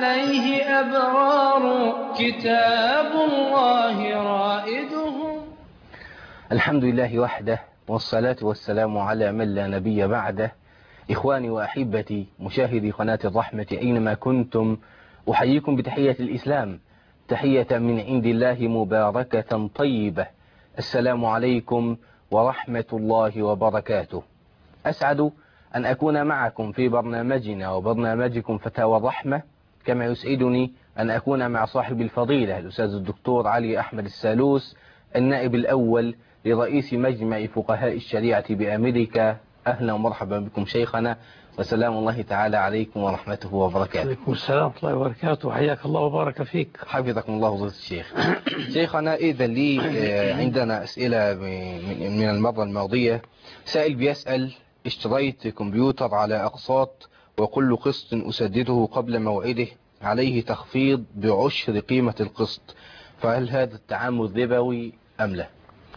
عليه أبرار كتاب الله رائدهم. الحمد لله وحده، والصلاة والسلام على من لا نبي بعده. إخواني وأحبتي مشاهدي قناة الرحمة أينما كنتم، أحييكم بتحية الإسلام، تحية من عند الله مباركة طيبة. السلام عليكم ورحمة الله وبركاته. أسعد أن أكون معكم في برنامجنا وبرنامجكم فتاوى الرحمة، كما يسعدني أن أكون مع صاحب الفضيلة الأستاذ الدكتور علي أحمد السالوس، النائب الأول لرئيس مجمع فقهاء الشريعة بأمريكا. أهلا ومرحبا بكم شيخنا، وسلام الله تعالى عليكم ورحمته وبركاته. عليكم السلام ورحمة الله وبركاته، حياك الله وبارك فيك. حفظكم الله فضيلة الشيخ. شيخنا إذا لي عندنا أسئلة من المرة الماضية. سائل بيسأل: اشتريت كمبيوتر على أقساط، وكل قسط أسدده قبل موعده عليه تخفيض بعشر قيمة القسط، فهل هذا التعامل ربوي أم لا؟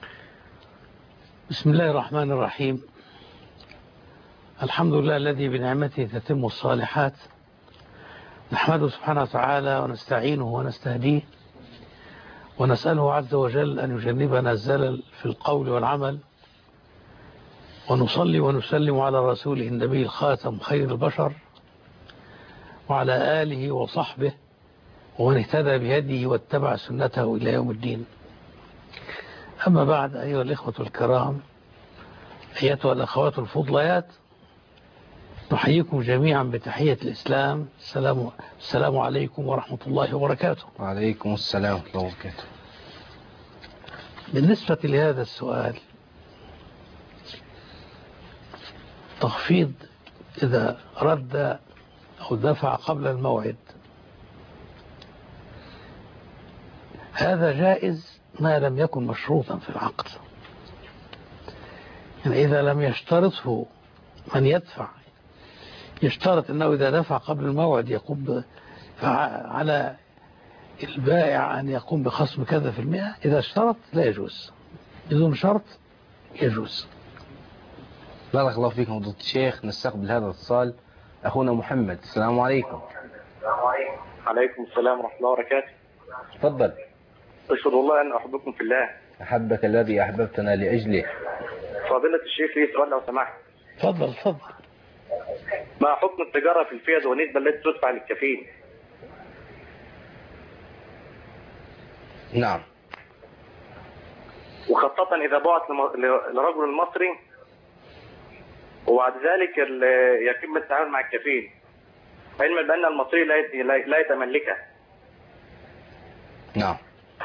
بسم الله الرحمن الرحيم. الحمد لله الذي بنعمته تتم الصالحات، نحمده سبحانه وتعالى ونستعينه ونستهديه، ونسأله عز وجل أن يجنبنا الزلل في القول والعمل، ونصلي ونسلم على رسوله النبي الخاتم خير البشر، وعلى آله وصحبه ومن اهتدى بهديه واتبع سنته إلى يوم الدين. أما بعد، أيها الإخوة الكرام، أيتها الأخوات الفضليات، نحييكم جميعا بتحية الإسلام. السلام عليكم ورحمة الله وبركاته. وعليكم السلام ورحمة الله وبركاته. بالنسبة لهذا السؤال، تخفيض إذا رد أو دفع قبل الموعد، هذا جائز ما لم يكن مشروطا في العقد. يعني إذا لم يشترطه من يدفع، يشترط أنه إذا دفع قبل الموعد يقوم على البائع أن يقوم بخصم كذا في المئة، إذا اشترط لا يجوز، بدون شرط يجوز. بارك الله فيكم فضيلة الشيخ. نستقبل هذا الاتصال. أخونا محمد، السلام عليكم. عليكم السلام ورحمة الله وبركاته. تفضل. أشهد الله أن أحبكم في الله. أحبك الذي أحببتنا لأجله. فضيلة الشيخ لي سؤال لو سمحت. تفضل. ما حكم التجارة في الفيز والنسبة التي تدفع للكفيل؟ نعم. وخاصة إذا بعت لرجل المصري وبعد ذلك يتم التعامل مع الكفيل، علما بأن المصري لا يتملكه. نعم.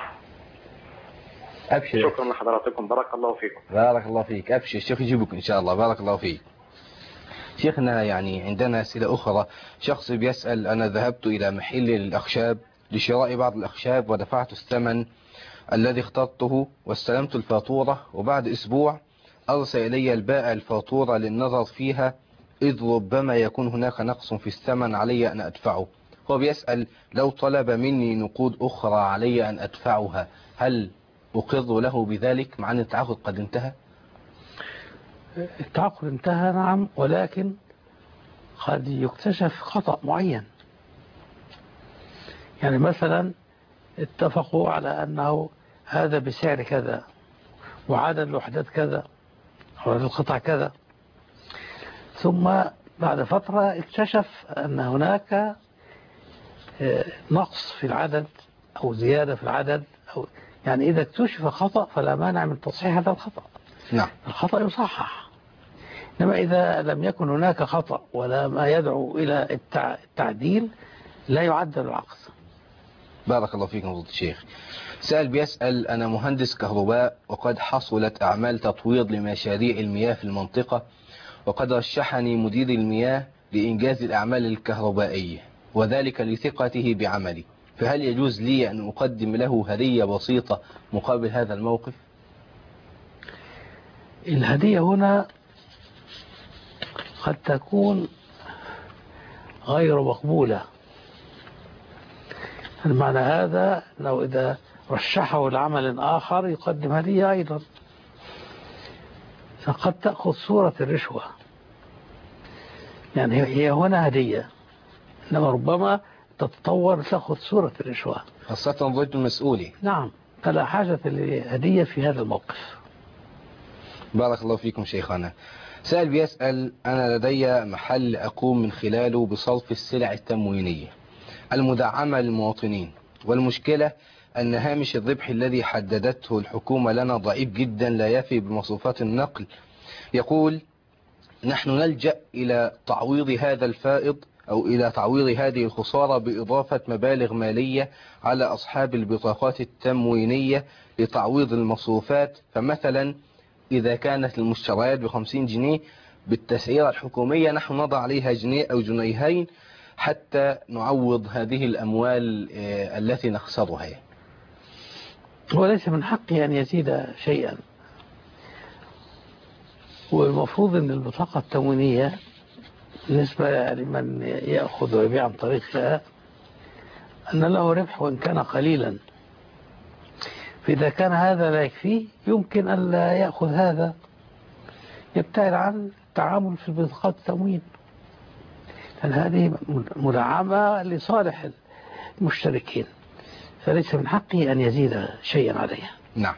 أبشر. شكرا لحضراتكم، بارك الله فيكم. بارك الله فيك. أبشر، الشيخ يجيبك إن شاء الله. بارك الله فيك. شيخنا، يعني عندنا أسئلة أخرى. شخص بيسأل: أنا ذهبت إلى محل للأخشاب لشراء بعض الأخشاب، ودفعت الثمن الذي اخترته واستلمت الفاتورة، وبعد أسبوع أرسل إلي البائع الفاتورة للنظر فيها، إذ ربما يكون هناك نقص في الثمن علي أن أدفعه. هو بيسأل: لو طلب مني نقود أخرى علي أن أدفعها، هل أقر له بذلك مع أن التعاقد قد انتهى؟ التعاقد انتهى، نعم، ولكن قد يكتشف خطأ معين. يعني مثلا اتفقوا على أنه هذا بسعر كذا وعدد الوحدات كذا وعدد القطع كذا، ثم بعد فترة اكتشف أن هناك نقص في العدد أو زيادة في العدد، أو يعني إذا اكتشف خطأ فلا مانع من تصحيح هذا الخطأ. نعم. الخطأ يصحح. إنما إذا لم يكن هناك خطأ ولا ما يدعو إلى التعديل لا يعدل العقد. بارك الله فيكم فضيلة الشيخ. سائل بيسأل: أنا مهندس كهرباء، وقد حصلت أعمال تطوير لمشاريع المياه في المنطقة، وقد رشحني مدير المياه لإنجاز الأعمال الكهربائية، وذلك لثقته بعملي، فهل يجوز لي أن أقدم له هدية بسيطة مقابل هذا الموقف؟ الهدية هنا قد تكون غير مقبولة. المعنى هذا لو إذا رشحه لعمل آخر يقدم هدية أيضا، فقد تأخذ صورة الرشوة. يعني هي هنا هدية، إنما ربما تتطور تأخذ صورة الرشوة، خاصة ضد المسؤولي. نعم، فلا حاجة لهدية في هذا الموقف. بارك الله فيكم شيخنا. سائل بيسأل: أنا لدي محل أقوم من خلاله بصرف السلع التموينية المدعمة للمواطنين، والمشكلة أن هامش الربح الذي حددته الحكومة لنا ضعيف جدا، لا يفي بمصروفات النقل. يقول: نحن نلجأ إلى تعويض هذا الفائض أو إلى تعويض هذه الخسارة بإضافة مبالغ مالية على أصحاب البطاقات التموينية لتعويض المصروفات. فمثلا إذا كانت المشتريات ب50 جنيه بالتسعيرة الحكومية، نحن نضع عليها جنيه أو جنيهين حتى نعوض هذه الأموال التي نخسرها. وليس من حقه أن يزيد شيئا، والمفروض أن البطاقة التموينية بالنسبة لمن يأخذ ويبيع عن طريقها أن له ربح وإن كان قليلا، فإذا كان هذا لا يكفيه يمكن أن لا يأخذ هذا، يبتعد عن التعامل في بطاقات التموين، لأن هذه مدعمة لصالح المشتركين، فليس من حقه أن يزيد شيئا عليها. نعم.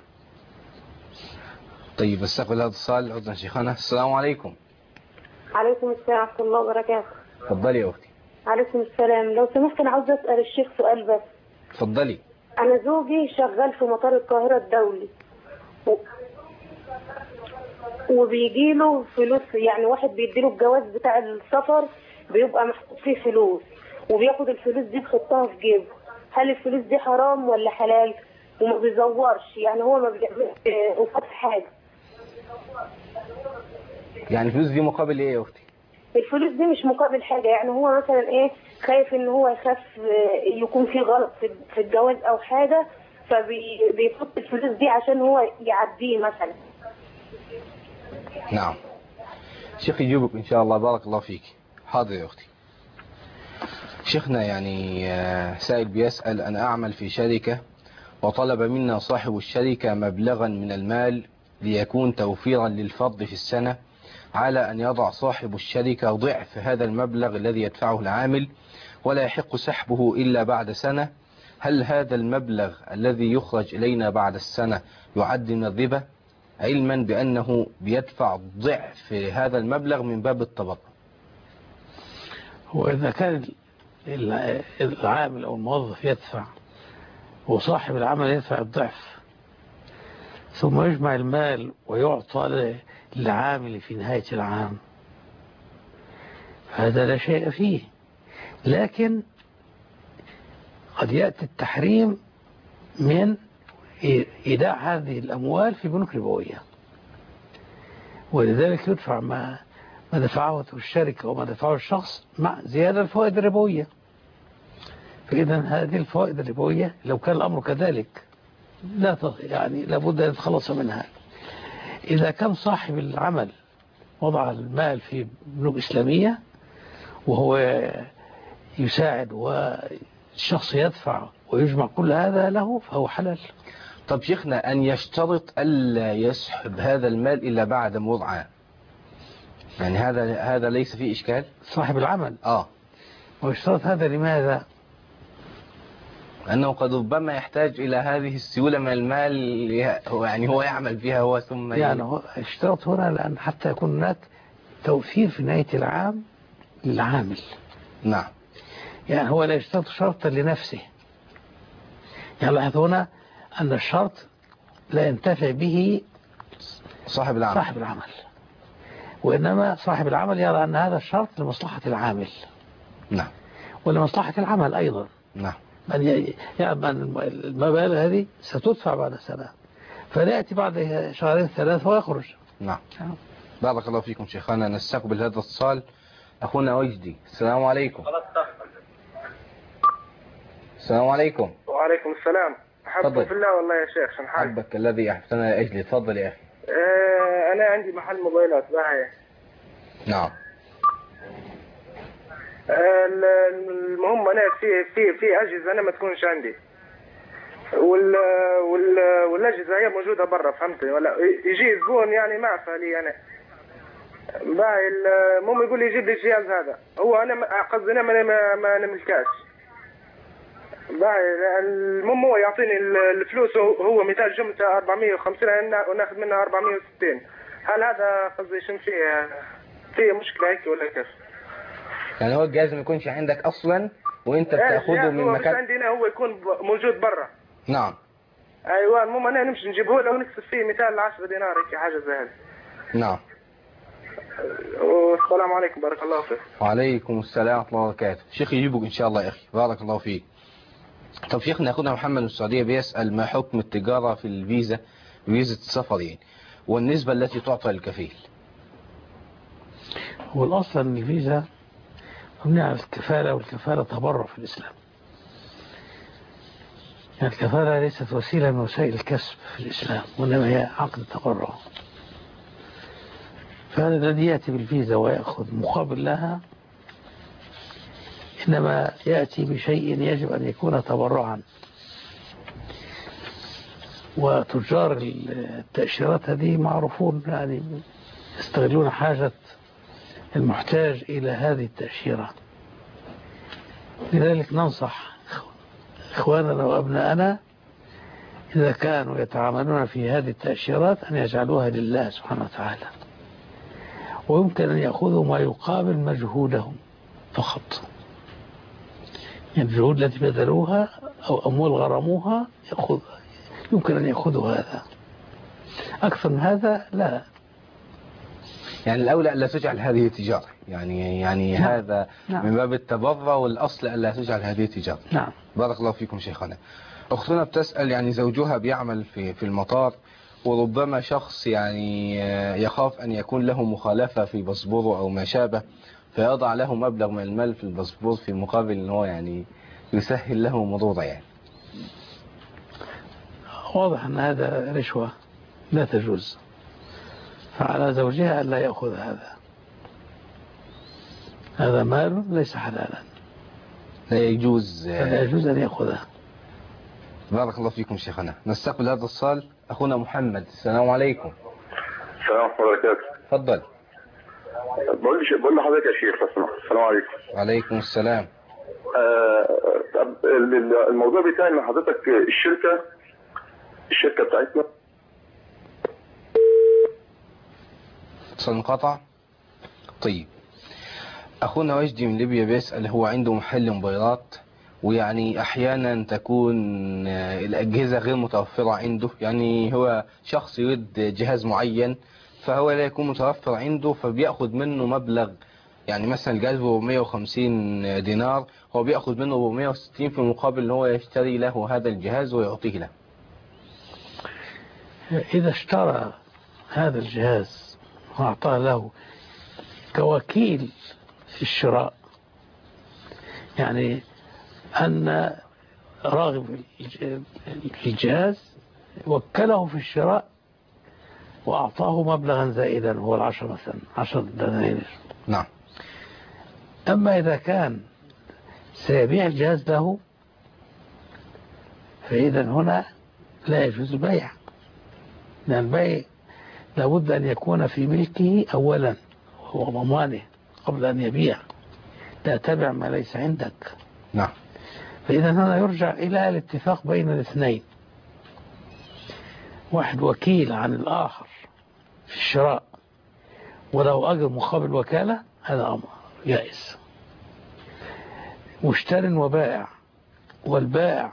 طيب، استقبل هذا السؤال عذرا شيخنا. السلام عليكم. عليكم السلام ورحمة الله وبركاته. تفضلي يا أختي. عليكم السلام. لو سمحت أنا عاوزة أسأل الشيخ سؤال بس. تفضلي. أنا زوجي شغال في مطار القاهرة الدولي وبيجيله فلوس، يعني واحد بيديله الجواز بتاع السفر بيبقى محطوط فيه فلوس وبياخد الفلوس دي بيحطها في جيبه. هل الفلوس دي حرام ولا حلال؟ وما بيزورش، يعني هو ما بيعملش أوقات حاجة. يعني الفلوس دي مقابل ايه يا اختي؟ الفلوس دي مش مقابل حاجة، يعني هو مثلا ايه، خايف ان هو يخاف يكون في غلط في الجواز او حاجة، فبيحط الفلوس دي عشان هو يعديه مثلا. نعم. شيخ يجيبك ان شاء الله. بارك الله فيك. حاضر يا اختي. شيخنا، يعني سائل بيسأل: أنا أعمل في شركة وطلب منا صاحب الشركة مبلغا من المال ليكون توفيرا للفرد في السنة، على أن يضع صاحب الشركة ضعف هذا المبلغ الذي يدفعه العامل، ولا يحق سحبه إلا بعد سنة. هل هذا المبلغ الذي يخرج إلينا بعد السنة يعد من الربا، علما بأنه بيدفع ضعف هذا المبلغ من باب التبرع؟ وإذا كان العامل أو الموظف يدفع وصاحب العمل يدفع الضعف، ثم يجمع المال ويعطى للعامل في نهاية العام، هذا لا شيء فيه. لكن قد يأتي التحريم من إيداع هذه الأموال في بنوك ربوية، ولذلك يدفع ما دفعه الشركة وما دفعه الشخص مع زيادة الفوائد الربوية. فإذا هذه الفوائد الربوية لو كان الأمر كذلك يعني لابد أن يتخلص منها. إذا كان صاحب العمل وضع المال في بنوك إسلامية وهو يساعد والشخص يدفع ويجمع كل هذا له، فهو حلال. طب شيخنا، أن يشترط ألا يسحب هذا المال إلا بعد مرعى، يعني هذا ليس فيه إشكال؟ صاحب العمل ويشترط هذا لماذا؟ أنه قد ربما يحتاج إلى هذه السيولة من المال، يعني هو يعمل فيها هو ثم يعني هو اشترط هنا لأن حتى يكون هناك توفير في نهاية العام للعامل. نعم. يعني هو لا يشترط شرطا لنفسه. يعني لاحظ هنا أن الشرط لا ينتفع به صاحب العمل، وإنما صاحب العمل يرى أن هذا الشرط لمصلحة العامل. نعم. ولمصلحة العمل أيضا. نعم. يعني المبالغ هذه ستدفع بعد سنة، فلا يأتي بعد شهرين ثلاثة ويخرج. نعم. بارك الله فيكم شيخنا. نستقبل هذا الاتصال. أخونا وجدي. السلام عليكم. السلام عليكم. وعليكم السلام. أحبك في الله والله يا شيخ. شن حالك؟ أحبك الذي أحبتنا لأجلي. تفضل يا أخي. أنا عندي محل موبايلات باهي. نعم. المهم أنا في أجهزة أنا ما تكونش عندي، والأجهزة هي موجودة برا، فهمتني؟ ولا يجي زبون يعني معفى لي أنا باهي، المهم يقول لي جيب لي الجهاز هذا، هو أنا قصدي أنا ما نملكاش، المهم هو يعطيني الفلوس، هو مثال جملته 450 وناخذ منها 460. هل هذا قصدي شنو فيه مشكلة هيك ولا كيف؟ يعني هو الجهاز ما يكونش عندك اصلا وانت بتاخده من هو مكان؟ مش عندي هنا، هو يكون موجود برا. نعم. ايوه المهم انا نمشي نجيبه له ونكسب فيه مثال 10 دينار هيك حاجة زي هذه. نعم. والسلام عليكم بارك الله فيك. وعليكم السلام ورحمة الله وبركاته. شيخ يجيبك ان شاء الله يا اخي، بارك الله فيك. طب شيخنا اخونا محمد من السعودية بيسأل ما حكم التجارة في الفيزا، فيزا السفر يعني، والنسبة التي تعطى للكفيل؟ هو الأصل أن الفيزا مبنية على الكفالة، والكفالة تبرع في الإسلام. يعني الكفالة ليست وسيلة من وسائل الكسب في الإسلام، وإنما هي عقد تبرع. فهذا الذي يأتي بالفيزا ويأخذ مقابل لها إنما يأتي بشيء يجب أن يكون تبرعا. وتجار التأشيرات هذه معروفون، يعني يستغلون حاجة المحتاج إلى هذه التأشيرة. لذلك ننصح إخواننا وأبناءنا إذا كانوا يتعاملون في هذه التأشيرات أن يجعلوها لله سبحانه وتعالى، ويمكن أن يأخذوا ما يقابل مجهودهم فقط. يعني الجهود التي بذلوها أو أموال غرموها يمكن أن يأخذوا هذا. أكثر من هذا لا. يعني الأولى ألا تجعل هذه تجارة، يعني نعم. هذا نعم. من باب التبرع، والأصل ألا تجعل هذه تجارة. نعم. بارك الله فيكم شيخنا. أختنا بتسأل يعني زوجها بيعمل في المطار، وربما شخص يعني يخاف أن يكون له مخالفة في باسبوره أو ما شابه، فيضع له مبلغ من المال في الباسبور في مقابل أن هو يعني يسهل له مروره يعني. واضح أن هذا رشوة لا تجوز، فعلى زوجها أن لا يأخذ هذا مال ليس حلالا، لا يجوز أن يأخذه. بارك الله فيكم شيخنا. نستقبل هذا الصال. أخونا محمد. السلام عليكم. السلام ورحمة الله وبركاته. تفضل. بقول لحضرتك يا شيخ السلام عليكم. وعليكم السلام. الموضوع بتاعي ان حضرتك الشركة بتاعتنا اتصال انقطع. طيب أخونا وجدي من ليبيا بيسأل، هو عنده محل موبايلات، ويعني أحيانا تكون الأجهزة غير متوفرة عنده، يعني هو شخص يريد جهاز معين فهو لا يكون متوفر عنده، فبيأخذ منه مبلغ، يعني مثلا الجهاز ب 450 دينار، هو بيأخذ منه 460 في مقابل ان هو يشتري له هذا الجهاز ويعطيه له. إذا اشترى هذا الجهاز وأعطاه له كوكيل في الشراء، يعني أن راغب في الجهاز وكله في الشراء وأعطاه مبلغا زائدا هو 10 مثلا 10 دنانير. نعم. أما إذا كان سيبيع الجهاز له فإذا هنا لا يجوز البيع، لأن البيع لابد أن يكون في ملكه أولا وضمانه قبل أن يبيع، لا تبع ما ليس عندك. نعم. فإذا هنا يرجع إلى الاتفاق بين الاثنين، واحد وكيل عن الآخر في الشراء ولو أجر مقابل وكالة، هذا أمر جائز. مشتر وبائع، والبائع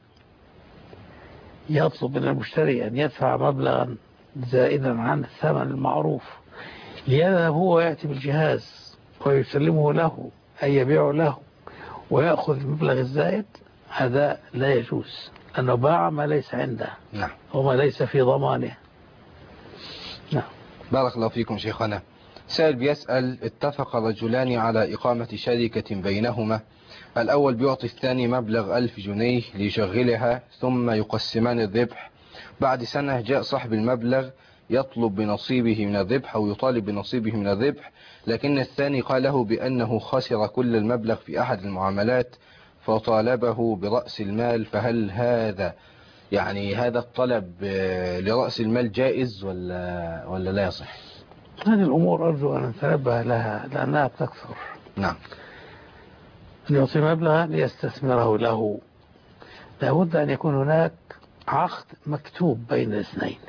يطلب من المشتري أن يدفع مبلغا زائدا عن الثمن المعروف ليذهب هو ويأتي بالجهاز ويسلمه له أي يبيعه له ويأخذ المبلغ الزائد، هذا لا يجوز، لأنه باع ما ليس عنده. نعم. وما ليس في ضمانه. نعم. بارك الله فيكم شيخنا. سائل بيسأل، اتفق رجلان على إقامة شركة بينهما، الأول بيعطي الثاني مبلغ 1000 جنيه ليشغلها ثم يقسمان الربح، بعد سنة جاء صاحب المبلغ يطلب بنصيبه من الربح أو يطالب بنصيبه من الربح، لكن الثاني قال له بأنه خسر كل المبلغ في أحد المعاملات فطالبه برأس المال، فهل هذا يعني هذا الطلب لرأس المال جائز ولا لا يصح؟ هذه الأمور أرجو أن نتنبه لها لأنها بتكثر. نعم. أن يعطي مبلغا ليستثمره له لابد أن يكون هناك عقد مكتوب بين الاثنين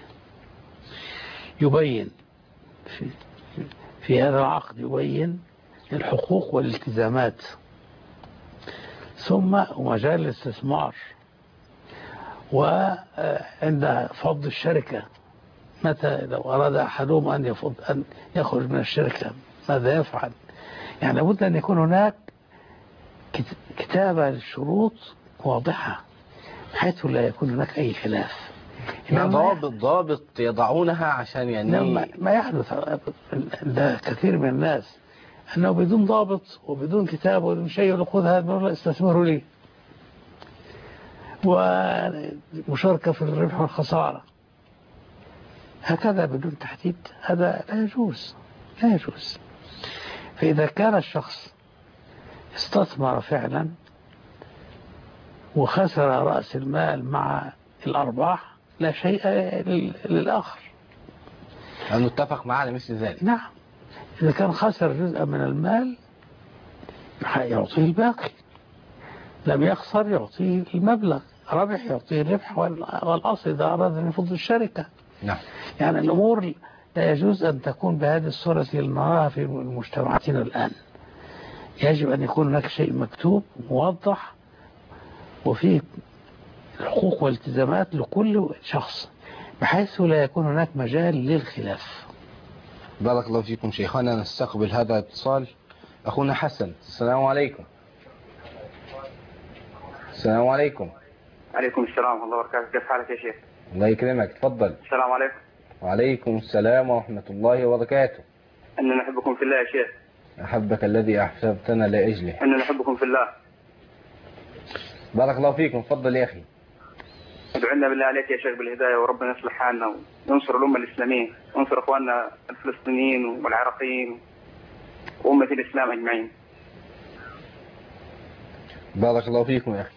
يبين في هذا العقد يبين الحقوق والالتزامات، ثم مجال الاستثمار، وعند فض الشركة متى لو أراد أحدهم أن يخرج من الشركة ماذا يفعل. يعني لابد أن يكون هناك كتابة للشروط واضحة بحيث لا يكون هناك أي خلاف. ضابط يضعونها عشان يعني ما يحدث ده كثير من الناس أنه بدون ضابط وبدون كتاب وبدون شيء يقول خذ هذا المبلغ استثمره لي، ومشاركة في الربح والخسارة هكذا بدون تحديد، هذا لا يجوز. فإذا كان الشخص استثمر فعلا وخسر رأس المال مع الأرباح لا شيء للآخر، أنه اتفق معه على مثل ذلك. نعم، إذا كان خسر جزء من المال يعطيه الباقي، لم يخسر يعطيه المبلغ، ربح يعطيه الربح والأصل إذا أراد أن يفض الشركة. نعم. يعني الأمور لا يجوز أن تكون بهذه الصورة اللي نراها في مجتمعاتنا الآن. يجب أن يكون هناك شيء مكتوب موضح وفيه الحقوق والالتزامات لكل شخص بحيث لا يكون هناك مجال للخلاف. بارك الله فيكم شيخنا. نستقبل هذا الاتصال. أخونا حسن، السلام عليكم. السلام عليكم. عليكم السلام ورحمة الله وبركاته. كيف حالك يا شيخ؟ الله يكرمك، تفضل. السلام عليكم. وعليكم السلام ورحمة الله وبركاته. أننا نحبكم في الله يا شيخ. أحبك الذي أحببتنا لأجله. أننا نحبكم في الله. بارك الله فيكم، تفضل يا أخي. ادعو لنا بالله عليك يا شيخ بالهداية، وربنا يصلح حالنا وينصر الأمة الإسلامية وينصر إخواننا الفلسطينيين والعراقيين وأمة الإسلام أجمعين. بارك الله فيكم يا أخي،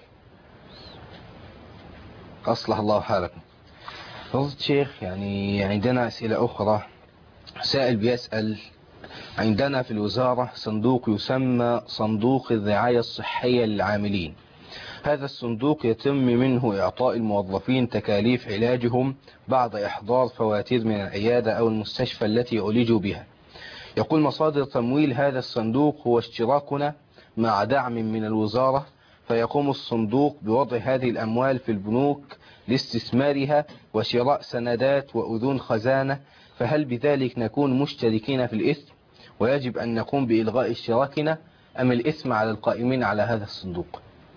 أصلح الله حالكم. فضيلة الشيخ، يعني عندنا أسئلة أخرى. سائل بيسأل: عندنا في الوزارة صندوق يسمى صندوق الرعاية الصحية للعاملين. هذا الصندوق يتم منه إعطاء الموظفين تكاليف علاجهم بعد إحضار فواتير من العيادة أو المستشفى التي عالجوا بها. يقول مصادر تمويل هذا الصندوق هو اشتراكنا مع دعم من الوزارة، فيقوم الصندوق بوضع هذه الأموال في البنوك لاستثمارها وشراء سندات وأذون خزانة، فهل بذلك نكون مشتركين في الإثم ويجب أن نقوم بإلغاء اشتراكنا، أم الإثم على القائمين على هذا الصندوق؟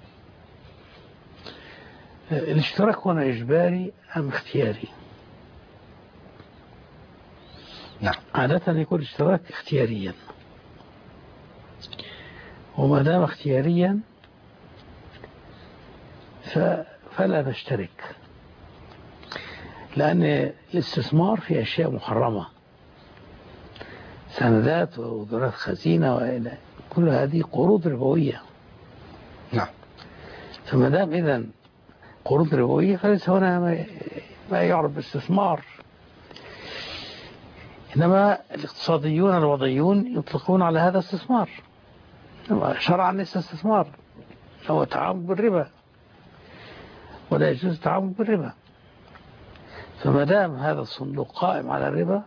الاشتراك هنا إجباري أم اختياري؟ نعم. عادة يكون الاشتراك اختياريا، وما دام اختياريا فلا نشترك، لأن الاستثمار في أشياء محرمة، سندات وأذونات خزينة وإلى كل هذه قروض ربوية. نعم. فما دام إذن قروض ربوية فليس هنا ما يعرف باستثمار. إنما الاقتصاديون الوضعيون يطلقون على هذا استثمار، شرعا ليس استثمار، هو تعامل بالربا ولا يجوز التعامل بالربا. فما دام هذا الصندوق قائم على الربا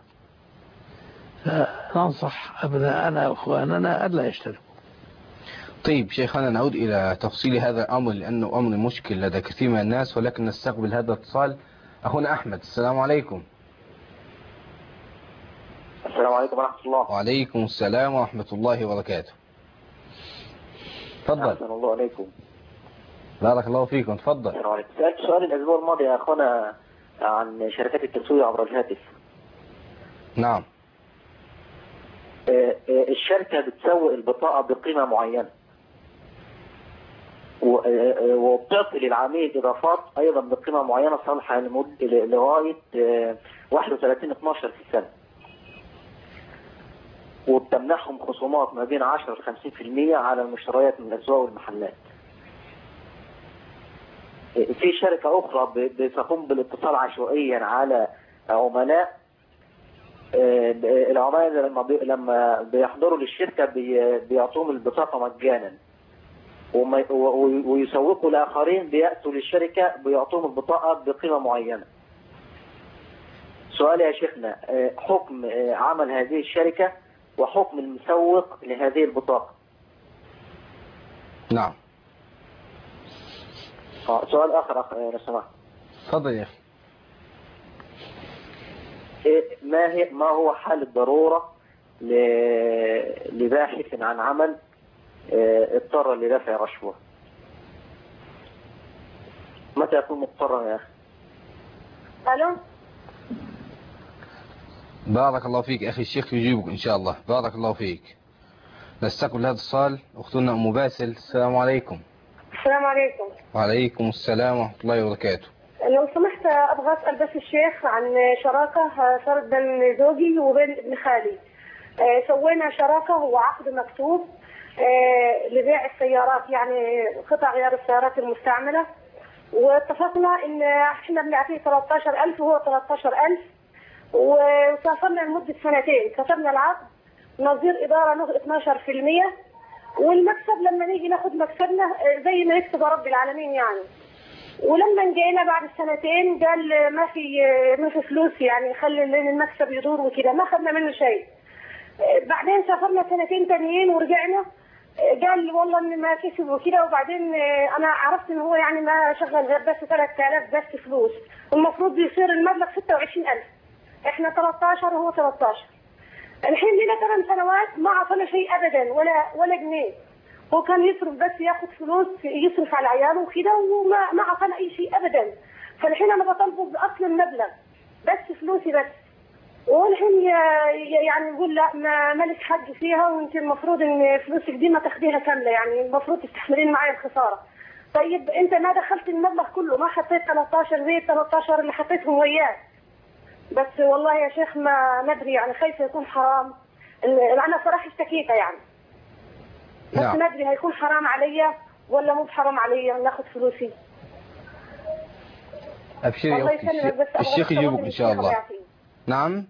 فننصح أبناءنا وأخواننا ألا يشتركوا. طيب شيخنا، نعود إلى تفصيل هذا الأمر لأنه أمر مشكل لدى كثير من الناس، ولكن نستقبل هذا الاتصال. أخونا أحمد، السلام عليكم. السلام عليكم ورحمة الله. وعليكم السلام ورحمة الله وبركاته. تفضل. السلام الله عليكم. بارك الله فيكم، تفضل. السلام عليكم. سألت سؤال الأسبوع الماضي يا أخونا عن شركات التسويق عبر الهاتف. نعم. الشركة بتسوق البطاقة بقيمة معينة وبتعطي للعميل إضافات أيضا بقيمة معينة صالحة لغاية 31/12 في السنة، وبتمنحهم خصومات ما بين 10 ل 50% على المشتريات من الأسواق والمحلات. في شركة أخرى بتقوم بالاتصال عشوائيا على عملاء، العملاء لما بيحضروا للشركة بيعطوهم البطاقة مجانا، ويسوقوا لآخرين بيأتوا للشركة بيعطوهم البطاقة بقيمة معينة. سؤال يا شيخنا، حكم عمل هذه الشركة وحكم المسوق لهذه البطاقة. نعم. سؤال آخر لو سمحت. تفضل يا أخي. ما هو حال الضرورة لباحث عن عمل اضطر لدفع رشوة؟ متى يكون مضطرا يا أخي؟ ألو. بارك الله فيك أخي الشيخ يجيبك إن شاء الله. بارك الله فيك. نستقبل هذا الاتصال. أختنا أم باسل. السلام عليكم. السلام عليكم. وعليكم السلام ورحمة الله وبركاته. لو سمحت أبغى أسأل بس الشيخ عن شراكة صارت بين زوجي وبين ابن خالي. سوينا شراكة وعقد مكتوب لبيع السيارات، يعني قطع غيار السيارات المستعملة، واتفقنا إن احنا بنعطيه 13,000 وهو 13,000، وسافرنا لمدة سنتين. كتبنا العقد، نظير إدارة له 12%، والمكسب لما نيجي ناخد مكسبنا زي ما يكتب رب العالمين يعني. ولما جينا بعد السنتين قال ما في فلوس، يعني خلي المكسب يدور وكده، ما خدنا منه شيء. بعدين سافرنا سنتين تانيين ورجعنا، قال والله ان ما كسب وكده. وبعدين انا عرفت ان هو يعني ما شغل غير بس 3000 بس فلوس، والمفروض يصير المبلغ 26,000. احنا 13 وهو 13. الحين لنا 8 سنوات ما عطانا شيء ابدا، ولا جنيه. هو كان يصرف بس، ياخذ فلوس يصرف على عياله وكده، وما عطانا اي شيء ابدا. فالحين انا بطالبه باصل المبلغ بس فلوسي بس. والحين يعني يقول لا ما لك حق فيها، وانت المفروض ان فلوسك دي ما تاخديها كامله، يعني المفروض تستحملين معي الخساره. طيب انت ما دخلت المبلغ كله، ما حطيت 13 زي 13 اللي حطيتهم وياه. بس والله يا شيخ ما ندري، يعني خايفه يكون حرام. انا صراحه اشتكيتها يعني، بس ما ادري هيكون حرام عليا ولا مو حرام عليا ناخذ فلوسي. ابشري يا اختي، الشيخ يجيبك ان شاء الله. نعم.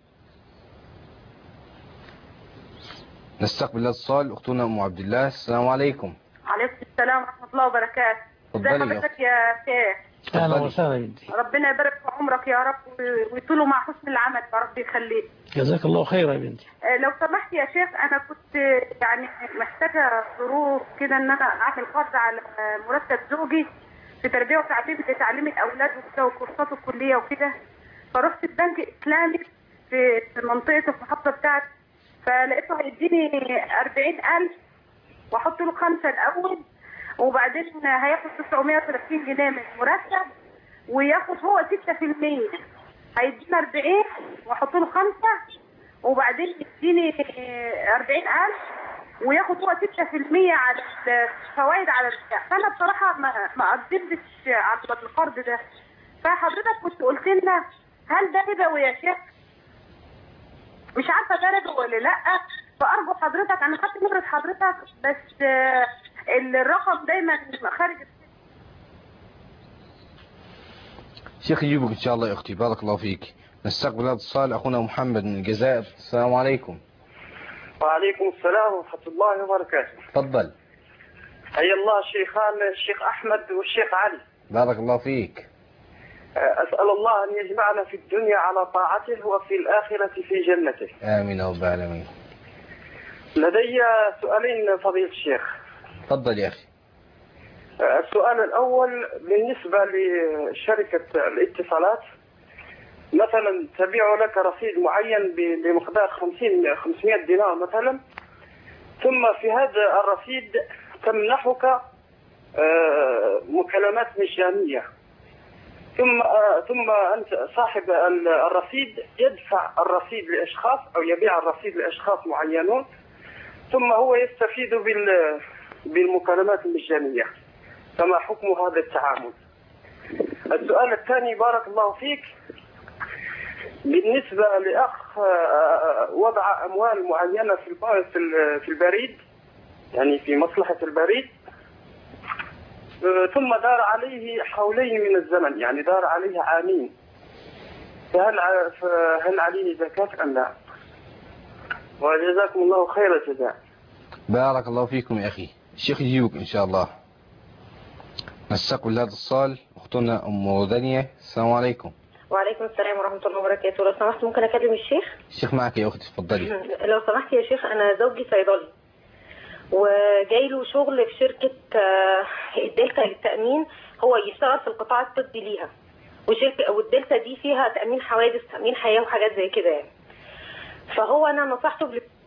نستقبل الاتصال. اختنا ام عبد الله. السلام عليكم. وعليكم السلام ورحمه الله وبركاته. ازي حضرتك يا شيخ؟ اهلا وسهلا بنتي. ربنا يبارك في عمرك يا رب ويطوله مع حسن العمل يا رب يخليك. جزاك الله خيرا يا بنتي. لو سمحت يا شيخ، انا كنت يعني محتاجه ظروف كده ان انا اعمل قرض على مرتب زوجي في تربيه وتعليم لتعليم الاولاد وكده وكورسات الكليه وكده. فرحت البنك الاسلامي في منطقه المحافظه بتاعتي، فلقيته هيديني 40,000 واحط له 5 الاول، وبعدين هياخد 930 جنيه من المرتب، وياخد هو 6%. هيديني 40 واحط له 5، وبعدين يديني 40,000 وياخد هو 6% على الفوائد على البيع. فانا بصراحه ما قدمتش على القرض ده. فحضرتك كنت قلت لنا هل ده ربوي يا شيخ؟ مش عارفه ده ربوي ولا لا. فارجو حضرتك، انا خدت نمره حضرتك بس الرقم دايما خارج. شيخ يجيبك ان شاء الله يا اختي. بارك الله فيك. نستقبل هذا الاتصال. اخونا محمد من الجزائر. السلام عليكم. وعليكم السلام ورحمه الله وبركاته. تفضل. حيا الله شيخان، الشيخ احمد والشيخ علي. بارك الله فيك. اسال الله ان يجمعنا في الدنيا على طاعته وفي الاخره في جنته. امين يا رب العالمين. لدي سؤالين فضيله الشيخ. تفضل يا اخي. السؤال الأول بالنسبة لشركة الاتصالات، مثلا تبيع لك رصيد معين بمقدار 500 دينار مثلا، ثم في هذا الرصيد تمنحك مكالمات مجانية، ثم أنت صاحب الرصيد يدفع الرصيد لأشخاص أو يبيع الرصيد لأشخاص معينون، ثم هو يستفيد بالمكالمات المجانية. فما حكم هذا التعامل؟ السؤال الثاني بارك الله فيك، بالنسبة لأخ وضع أموال معينة في البريد، يعني في مصلحة البريد، ثم دار عليه حولين من الزمن، يعني دار عليه عامين، فهل عليه زكاة أم لا؟ وجزاكم الله خير الجزاء. بارك الله فيكم يا أخي. الشيخ يجيبك إن شاء الله. نستقبل هذا الاتصال أختنا أم دنيا. السلام عليكم. وعليكم السلام ورحمة الله وبركاته. لو سمحت ممكن أكلم الشيخ؟ الشيخ معك يا أختي، اتفضلي. لو سمحت يا شيخ، أنا زوجي صيدلي وجاي له شغل في شركة الدلتا للتأمين، هو يشتغل في القطاع الطبي ليها، والدلتا دي فيها تأمين حوادث، تأمين حياة وحاجات زي كده يعني. فهو أنا نصحته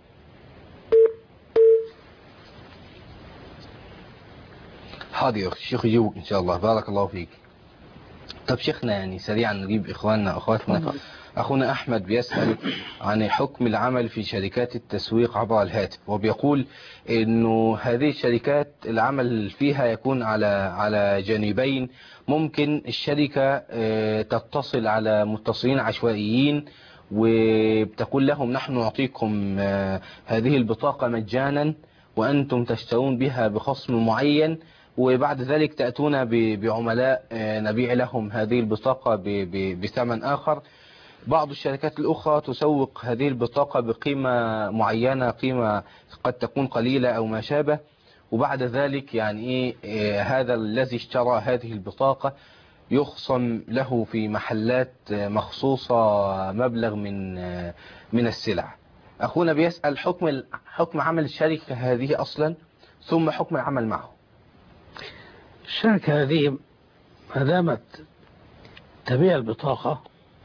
حاضر يا أختي، الشيخ يجيبك إن شاء الله. بارك الله فيك. طب شيخنا يعني سريعا نجيب إخواننا أخواتنا. أخونا أحمد بيسأل عن حكم العمل في شركات التسويق عبر الهاتف، وبيقول إنه هذه الشركات العمل فيها يكون على جانبين. ممكن الشركة تتصل على متصلين عشوائيين وبتقول لهم نحن نعطيكم هذه البطاقة مجانا وأنتم تشترون بها بخصم معين، وبعد ذلك تأتون بعملاء نبيع لهم هذه البطاقة بثمن آخر. بعض الشركات الأخرى تسوق هذه البطاقة بقيمة معينة، قيمة قد تكون قليلة أو ما شابه، وبعد ذلك يعني هذا الذي اشترى هذه البطاقة يخصم له في محلات مخصوصة مبلغ من السلع. أخونا بيسأل حكم عمل الشركة هذه أصلا، ثم حكم العمل معه. الشركة هذه ما دامت تبيع البطاقة،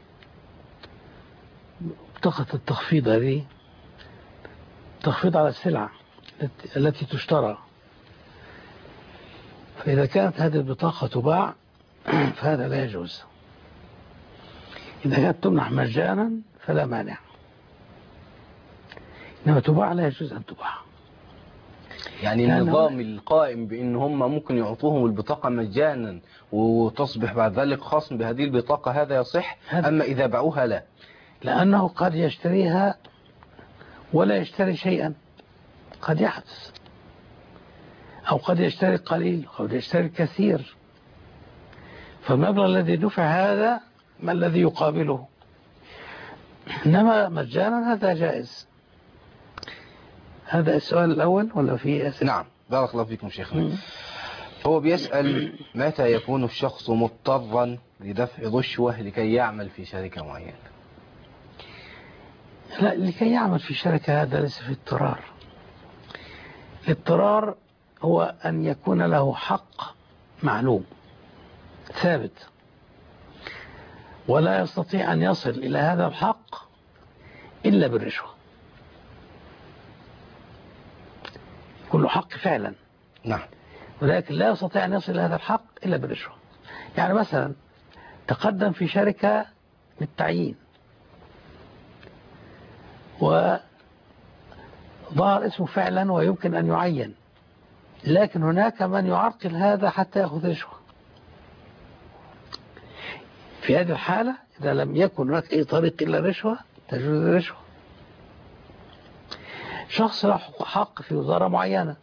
بطاقة التخفيض هذه تخفيض على السلعة التي تشترى، فإذا كانت هذه البطاقة تباع فهذا لا يجوز. إذا كانت تمنح مجانا فلا مانع، إنما تباع لا يجوز أن تباع. يعني النظام القائم بأن هم ممكن يعطوهم البطاقة مجانا وتصبح بعد ذلك خصم بهذه البطاقة، هذا يصح. أما إذا باعوها لا، لأنه قد يشتريها ولا يشتري شيئا، قد يحدث، أو قد يشتري قليل قد يشتري كثير، فالمبلغ الذي دفع هذا ما الذي يقابله؟ إنما مجانا هذا جائز. هذا السؤال الأول ولا في أسئلة؟ نعم بارك الله فيكم شيخنا. هو بيسأل متى يكون الشخص مضطرا لدفع رشوة لكي يعمل في شركة معينة؟ لا، لكي يعمل في شركة هذا ليس في اضطرار. الاضطرار هو أن يكون له حق معلوم ثابت، ولا يستطيع أن يصل إلى هذا الحق إلا بالرشوة. كل حق فعلا، نعم، ولكن لا يستطيع أن يصل إلى هذا الحق إلا بالرشوة. يعني مثلا تقدم في شركة للتعيين وظهر اسمه فعلا ويمكن أن يعين، لكن هناك من يعرقل هذا حتى يأخذ رشوة. في هذه الحالة إذا لم يكن هناك أي طريق إلا الرشوة تجوز الرشوة. شخص له حق في وزارة معينة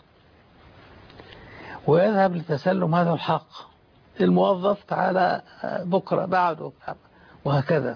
ويذهب لتسلم هذا الحق، الموظف تعالى بكرة بعد وهكذا،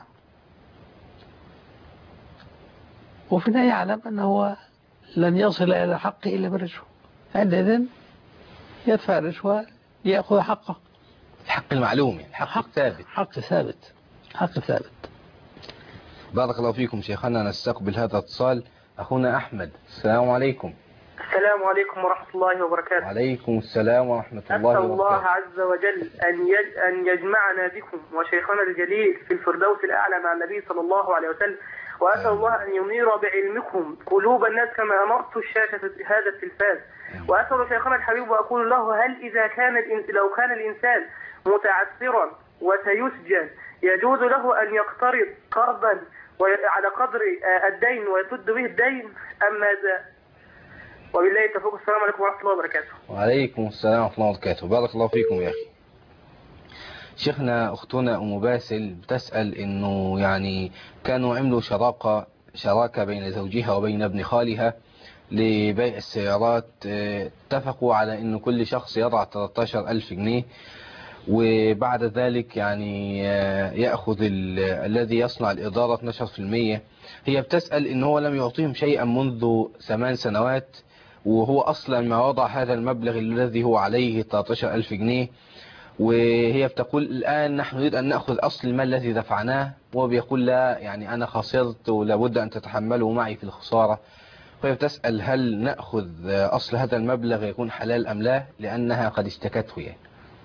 وفي النهاية يعلم أنه لن يصل إلى الحق إلا بالرشوة، عندئذ يدفع الرشوة ليأخذ حقه. الحق المعلوم يعني حق ثابت. حق ثابت، حق ثابت. بارك الله فيكم شيخنا. نستقبل هذا الاتصال. أخونا أحمد. السلام عليكم. السلام عليكم ورحمة الله وبركاته. وعليكم السلام ورحمة الله وبركاته. أسأل الله وبركاته. عز وجل أن يجمعنا بكم وشيخنا الجليل في الفردوس الأعلى مع النبي صلى الله عليه وسلم، وأسأل الله أن ينير بعلمكم قلوب الناس كما أمرت الشاشة هذا التلفاز. وأسأل شيخنا الحبيب وأقول له: هل إذا لو كان الإنسان متعثرا وسيسجن يجوز له أن يقترض قرضا على قدر الدين ويسد به الدين أم ماذا؟ وبالله التوفيق. السلام عليكم ورحمة الله وبركاته. وعليكم السلام ورحمة الله وبركاته. بارك الله فيكم يا أخي. شيخنا أختنا أم باسل بتسأل إنه يعني كانوا عملوا شراكة بين زوجها وبين ابن خالها لبيع السيارات. اتفقوا على إنه كل شخص يضع 13,000 جنيه، وبعد ذلك يعني يأخذ الذي يصنع الإدارة 12%. هي بتسأل إن هو لم يعطيهم شيئا منذ 8 سنوات، وهو أصلا ما وضع هذا المبلغ الذي هو عليه 13,000 جنيه، وهي بتقول الآن نحن نريد أن نأخذ أصل المال الذي دفعناه، وهو بيقول لا يعني أنا خسرت ولابد أن تتحملوا معي في الخسارة. فهي بتسأل هل نأخذ أصل هذا المبلغ يكون حلال أم لا، لأنها قد اشتكته يعني.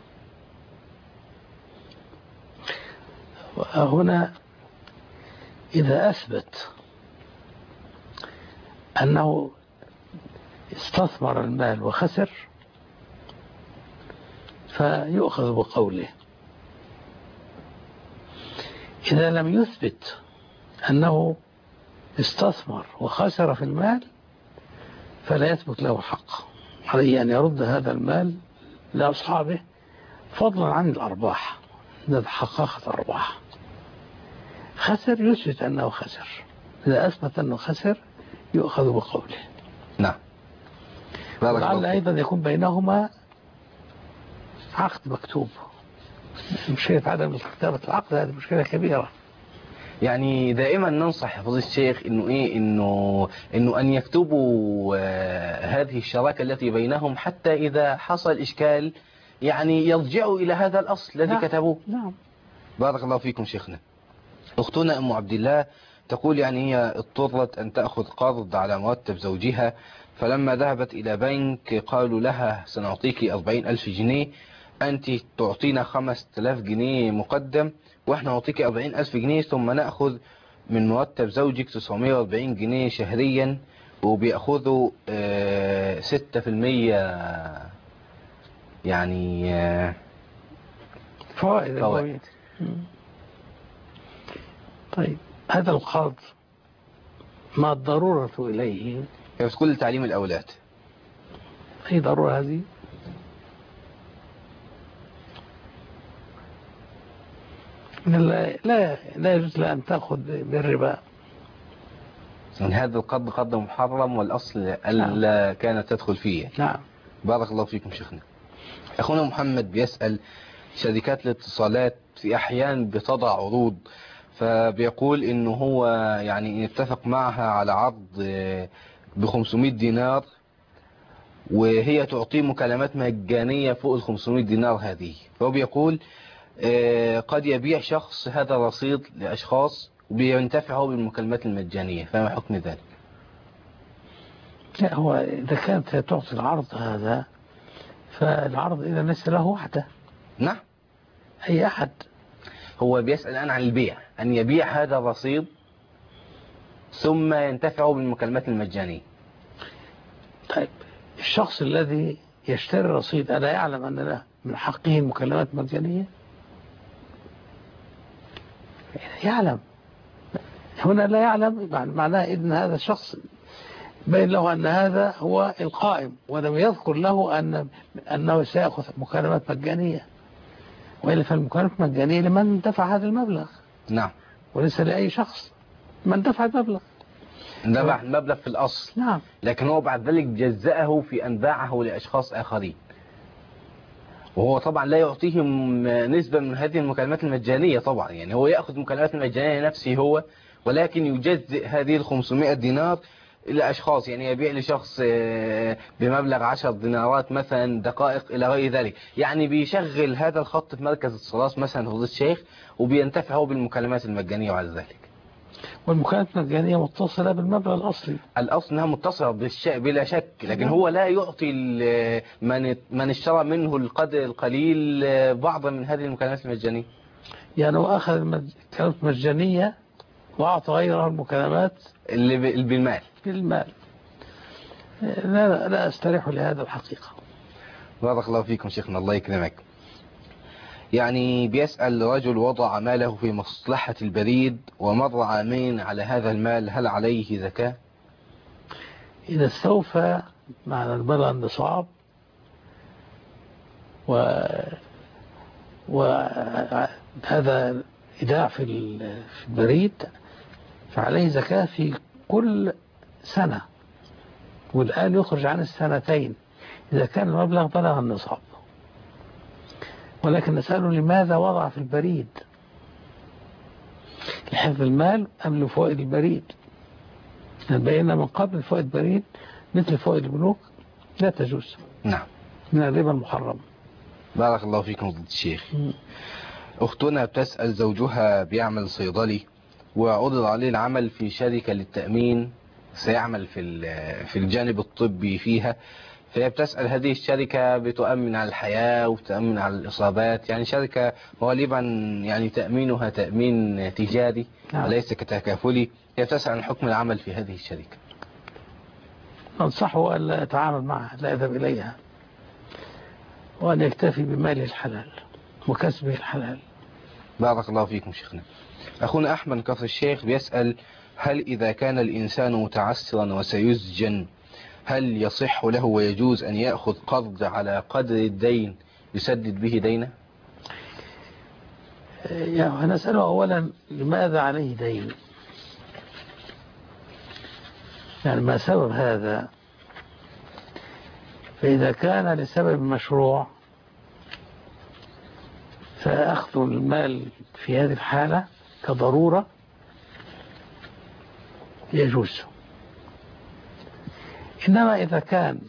هنا إذا أثبت أنه استثمر المال وخسر فيؤخذ بقوله. إذا لم يثبت أنه استثمر وخسر في المال فلا يثبت له حق، عليه أن يرد هذا المال لأصحابه، فضلا عن الأرباح إذا تحققت أرباح. خسر يثبت أنه خسر، إذا أثبت أنه خسر يؤخذ بقوله. نعم. لعل أيضا يكون بينهما عقد مكتوب. مشكلة عدم كتابة العقد هذه مشكلة كبيرة. يعني دائما ننصح فضيلة الشيخ انه ايه انه ان يكتبوا هذه الشراكة التي بينهم، حتى اذا حصل اشكال يعني يرجعوا الى هذا الاصل الذي كتبوه. نعم. بارك الله فيكم شيخنا. اختنا ام عبد الله تقول يعني هي اضطرت ان تأخذ قرض على مرتب زوجها، فلما ذهبت الى بنك قالوا لها سنعطيك 40,000 جنيه، أنت تعطينا 5,000 جنيه مقدم وإحنا نعطيك 40,000 جنيه، ثم نأخذ من مرتب زوجك 940 جنيه شهريا، وبيأخذوا 6% يعني فوائد. طيب هذا القرض ما الضرورة إليه؟ في كل تعليم الأولاد. أي ضرورة هذه؟ لا يجوز أن تأخذ بالربا. يعني هذا القرض قرض محرم، والأصل ألا كانت تدخل فيه. نعم. بارك الله فيكم شيخنا. أخونا محمد بيسأل شركات الاتصالات في أحيان بتضع عروض، فبيقول إنه هو يعني اتفق معها على عرض ب500 دينار، وهي تعطيه مكالمات مجانية فوق ال500 دينار هذه، فهو بيقول قد يبيع شخص هذا الرصيد لأشخاص وبينتفعوا بالمكالمات المجانية، فما حكم ذلك؟ لا، هو إذا كانت تعطي العرض هذا فالعرض إذا ليس له وحده. نعم. أي أحد. هو بيسأل الآن عن البيع، أن يبيع هذا الرصيد ثم ينتفعوا بالمكالمات المجانية. طيب الشخص الذي يشتري الرصيد ألا يعلم أن له من حقه المكالمات المجانية؟ يعلم. هنا لا يعلم، معناه إذن هذا الشخص بين له أن هذا هو القائم، ولم يذكر له أنه سيأخذ مكالمات مجانية، وإلا فالمكالمات المجانية لمن دفع هذا المبلغ. نعم. وليس لأي شخص، من دفع المبلغ. دفع المبلغ في الأصل. نعم. لكن هو بعد ذلك جزأه في أن باعه لأشخاص آخرين، وهو طبعا لا يعطيهم نسبة من هذه المكالمات المجانية طبعا، يعني هو يأخذ مكالمات مجانية لنفسه هو، ولكن يجزئ هذه ال500 دينار إلى أشخاص، يعني يبيع لشخص بمبلغ 10 دينارات مثلا، دقائق إلى غير ذلك، يعني بيشغل هذا الخط في مركز اتصالات مثلا فضيلة الشيخ، وبينتفع هو بالمكالمات المجانية بعد ذلك. والمكالمات المجانية متصلة بالمبلغ الأصلي. الأصل أنها متصلة بلا شك، لكن هو لا يعطي من اشترى منه القدر القليل بعضا من هذه المكالمات المجانية. يعني هو أخذ المكالمات المجانية وأعطى غيرها المكالمات اللي بالمال. لا أستريح لهذا الحقيقة. بارك الله فيكم شيخنا، الله يكرمك. يعني بيسأل رجل وضع ماله في مصلحة البريد ومر عامين على هذا المال، هل عليه زكاة؟ إذا استوفى معنى البلغ النصاب وهذا إيداع في البريد فعليه زكاة في كل سنة، والآن يخرج عن السنتين إذا كان المبلغ بلغ النصاب. ولكن نسأله لماذا وضع في البريد؟ لحفظ المال أم لفوائد البريد؟ بينا من قبل فوائد البريد مثل فوائد البنوك لا تجوز. نعم. من الربا المحرم. بارك الله فيكم فضيلة الشيخ. أختنا بتسأل زوجها بيعمل صيدلي وعرض عليه العمل في شركة للتأمين سيعمل في الجانب الطبي فيها، فهي بتسأل هذه الشركة بتؤمن على الحياة وتؤمن على الإصابات، يعني شركة غالبا يعني تأمينها تأمين تجاري وليس كتكافلي. هي بتسأل عن حكم العمل في هذه الشركة. أنصحه أن لا يتعامل معها، لا يذهب إليها، وأن يكتفي بماله الحلال وكسبه الحلال. بارك الله فيكم شيخنا. أخونا أحمد كفر الشيخ بيسأل هل إذا كان الإنسان متعسرا وسيسجن هل يصح له ويجوز أن يأخذ قرض على قدر الدين يسدد به دينه؟ نسأله أولا لماذا عليه دين، يعني ما سبب هذا. فإذا كان لسبب مشروع فأخذ المال في هذه الحالة كضرورة يجوز. إنما إذا كان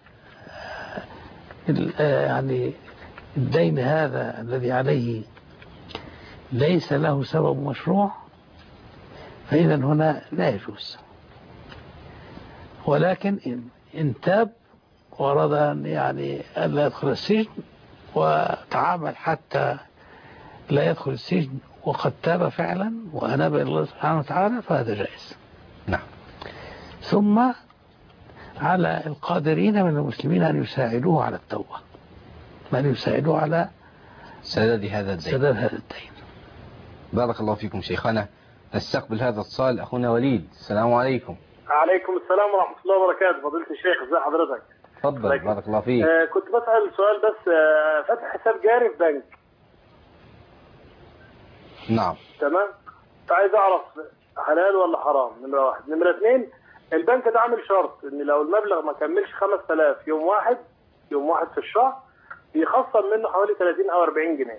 يعني الدين هذا الذي عليه ليس له سبب مشروع فإذا هنا لا يجوز. ولكن إن تاب وأراد أن يعني ألا يدخل السجن وتعامل حتى لا يدخل السجن وقد تاب فعلا وأناب إلى الله سبحانه وتعالى فهذا جائز. نعم. ثم على القادرين من المسلمين أن يساعدوه على التوبة، أن يساعدوه على سداد هذا الدين. بارك الله فيكم شيخنا. نستقبل هذا الاتصال. أخونا وليد. السلام عليكم. عليكم السلام ورحمة الله وبركاته. فضيلة الشيخ ازي حضرتك؟ تفضل. بارك الله فيك. كنت بسأل سؤال بس. فتح حساب جاري في بنك. نعم. تمام. فعايز اعرف حلال ولا حرام، نمرة واحد. نمرة اثنين، البنك ده عامل شرط ان لو المبلغ ما كملش 5000 يوم واحد في الشهر يخصم منه حوالي 30 او 40 جنيه.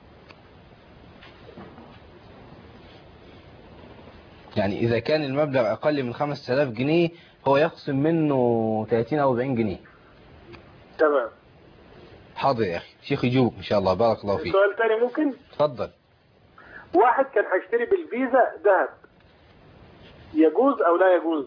يعني إذا كان المبلغ أقل من 5000 جنيه هو يخصم منه 30 أو 40 جنيه. تمام. حاضر يا أخي. شيخ يجوب إن شاء الله. بارك الله فيك. سؤال تاني ممكن؟ تفضل. واحد كان هيشتري بالفيزا ذهب، يجوز أو لا يجوز؟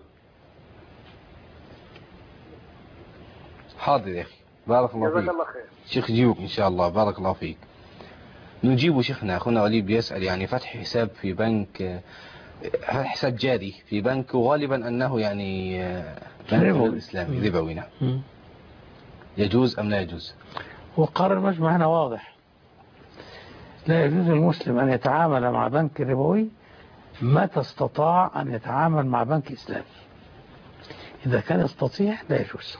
حاضر يا أخي. بارك الله فيك. جزاك الله خير. شيخ يجوب إن شاء الله. بارك الله فيك. نجيب شيخنا. أخونا وليد بيسأل يعني فتح حساب في بنك، حساب جاري في بنك، وغالبا أنه يعني بنك الإسلامي ربوي. نعم. يجوز أم لا يجوز؟ وقرار المجمع هنا واضح. لا يجوز للمسلم أن يتعامل مع بنك ربوي متى استطاع أن يتعامل مع بنك إسلامي. إذا كان يستطيع لا يجوز،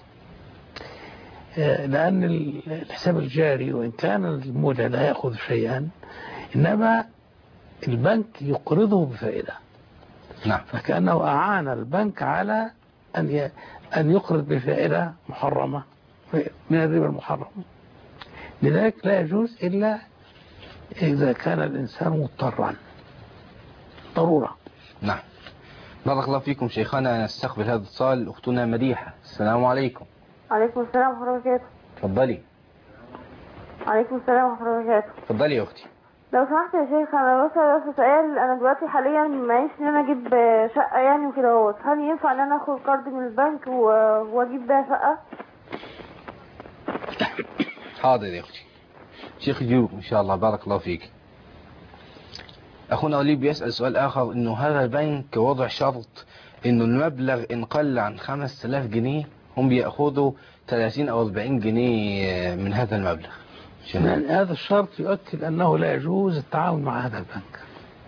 لأن الحساب الجاري وإن كان المودع لا يأخذ شيئا إنما البنك يقرضه بفائدة. نعم. فكأنه أعان البنك على أن يقرض بفائدة محرمة من الربا المحرم. لذلك لا يجوز إلا إذا كان الإنسان مضطرا ضرورة. نعم. بارك الله فيكم شيخنا. نستقبل هذا الاتصال. أختنا مديحة. السلام عليكم. عليكم السلام ورحمة الله وبركاته. تفضلي. عليكم السلام ورحمة الله وبركاته. تفضلي يا أختي. لو سمحت يا شيخ، أنا بس سؤال. أنا دلوقتي حاليا معيش إن أنا أجيب شقة يعني وكده اهوت، هل ينفع إن أنا آخد قرض من البنك وأجيب بيها شقة؟ حاضر يا أختي. شيخ يجوب إن شاء الله. بارك الله فيك. أخونا وليد بيسأل سؤال آخر، إنه هذا البنك وضع شرط إنه المبلغ إن قل عن 5000 جنيه هم بيأخذوا 30 أو 40 جنيه من هذا المبلغ. يعني هذا الشرط يؤكد أنه لا يجوز التعاون مع هذا البنك،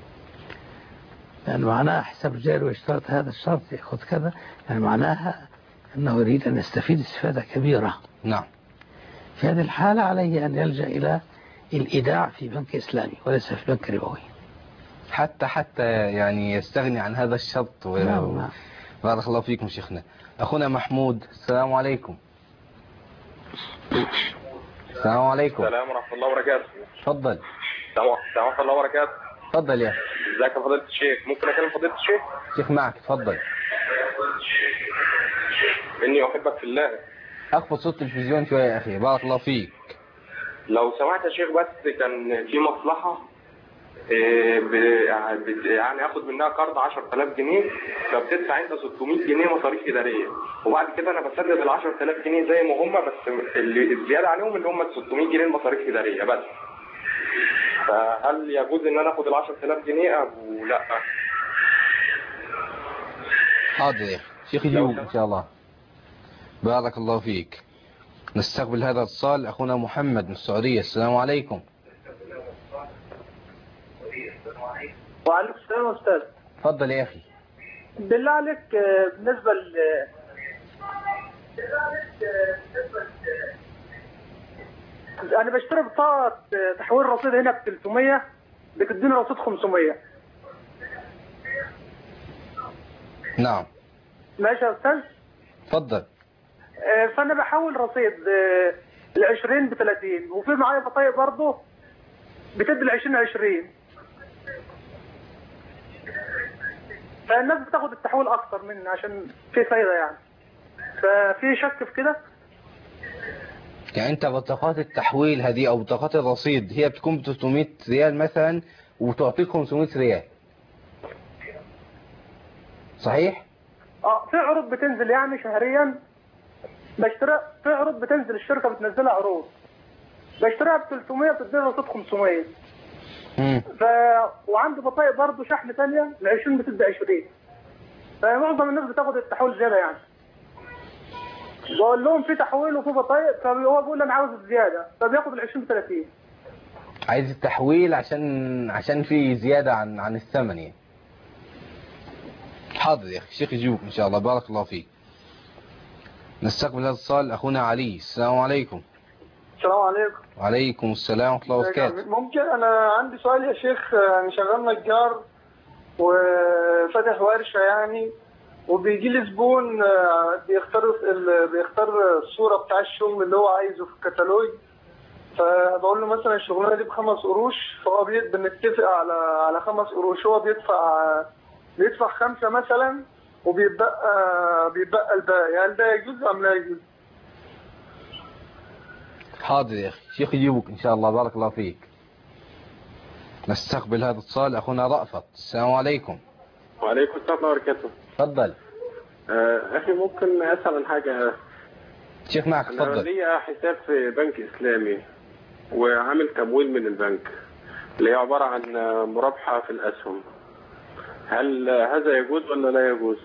يعني معناها حساب جاري ويشترط هذا الشرط يأخذ كذا، يعني معناها أنه يريد أن يستفيد استفادة كبيرة. نعم. في هذه الحالة عليه أن يلجأ إلى الإيداع في بنك إسلامي وليس في بنك ربوي، حتى يعني يستغني عن هذا الشرط. نعم. بارك الله فيكم شيخنا. أخونا محمود. السلام عليكم. السلام عليكم. السلام ورحمة الله وبركاته. تفضل. السلام ورحمة الله وبركاته. تفضل يا أخي. ازيك يا فضيلة الشيخ؟ ممكن أكلم فضيلة الشيخ؟ شيخ معك. تفضل. إني أحبك في الله. اخفض صوت التلفزيون شويه يا اخي، بارك الله فيك. لو سمحت يا شيخ، بس كان في مصلحة يعني اخد منها قرض 10000 جنيه، فبتدفع انت 600 جنيه مصاريف اداريه، وبعد كده انا بسدد ال 10000 جنيه زي ما هم، بس اللي الزياده عليهم اللي هم ال 600 جنيه المصاريف اداريه بس. فهل يجوز ان انا اخد ال 10000 جنيه او لا؟ حاضر يا اخي، شيخ يجيبك ان شاء الله. بارك الله فيك. نستقبل هذا الاتصال، اخونا محمد من السعوديه. السلام عليكم. وعليكم السلام يا استاذ. اتفضل يا اخي. بالله عليك، بالنسبه انا بشتري بطاقه تحويل رصيد هنا ب 300، بتديني رصيد 500. نعم. ماشي يا استاذ. اتفضل. فانا بحول رصيد ال 20 ب 30، وفي معايا بطايق برضه بتدي ال 20. فالناس بتاخد التحويل اكتر مني عشان في فايده يعني، ففي شك في كده. يعني انت بطاقات التحويل هذه او بطاقات الرصيد هي بتكون ب 300 ريال مثلا وتعطيك 500 ريال، صحيح؟ في عروض بتنزل يعني شهريا، بشتري في عروض بتنزل، الشركه بتنزلها عروض، بشتريها ب 300 بتديني رصيد 500. وعندي بطايق برضه شحن ثانيه ال 20 بتدي 20. فمعظم الناس بتاخد التحويل زياده يعني. بقول لهم في تحويل وفي بطايق، فهو بيقول لي انا عاوز الزياده، فبياخد ال 20 ب 30. عايز التحويل عشان في زياده عن الثمن يعني. حاضر يا اخي، الشيخ يجيبك ان شاء الله. بارك الله فيك. نستقبل هذا الاتصال، اخونا علي. السلام عليكم. السلام عليكم. وعليكم السلام ورحمه الله وبركاته. ممكن انا عندي سؤال يا شيخ؟ انا شغال نجار وفتح ورشه يعني، وبيجي لي زبون بيختار الصوره بتاع الشغل اللي هو عايزه في الكتالوج، فبقول له مثلا الشغلانه دي ب5 قروش، فهو بنتفق على 5 قروش، هو بيدفع 5 مثلا وبيتبقى الباقي. هل ده يجوز ام لا يجوز؟ حاضر يا اخي، الشيخ يجيبك ان شاء الله. بارك الله فيك. نستقبل هذا الاتصال، اخونا رأفت. السلام عليكم. وعليكم السلام ورحمه الله وبركاته. اتفضل. اخي ممكن اسال عن حاجه؟ شيخ معك، اتفضل. انا ليا حساب في بنك اسلامي وعامل تمويل من البنك اللي هي عباره عن مرابحه في الاسهم، هل هذا يجوز ولا لا يجوز؟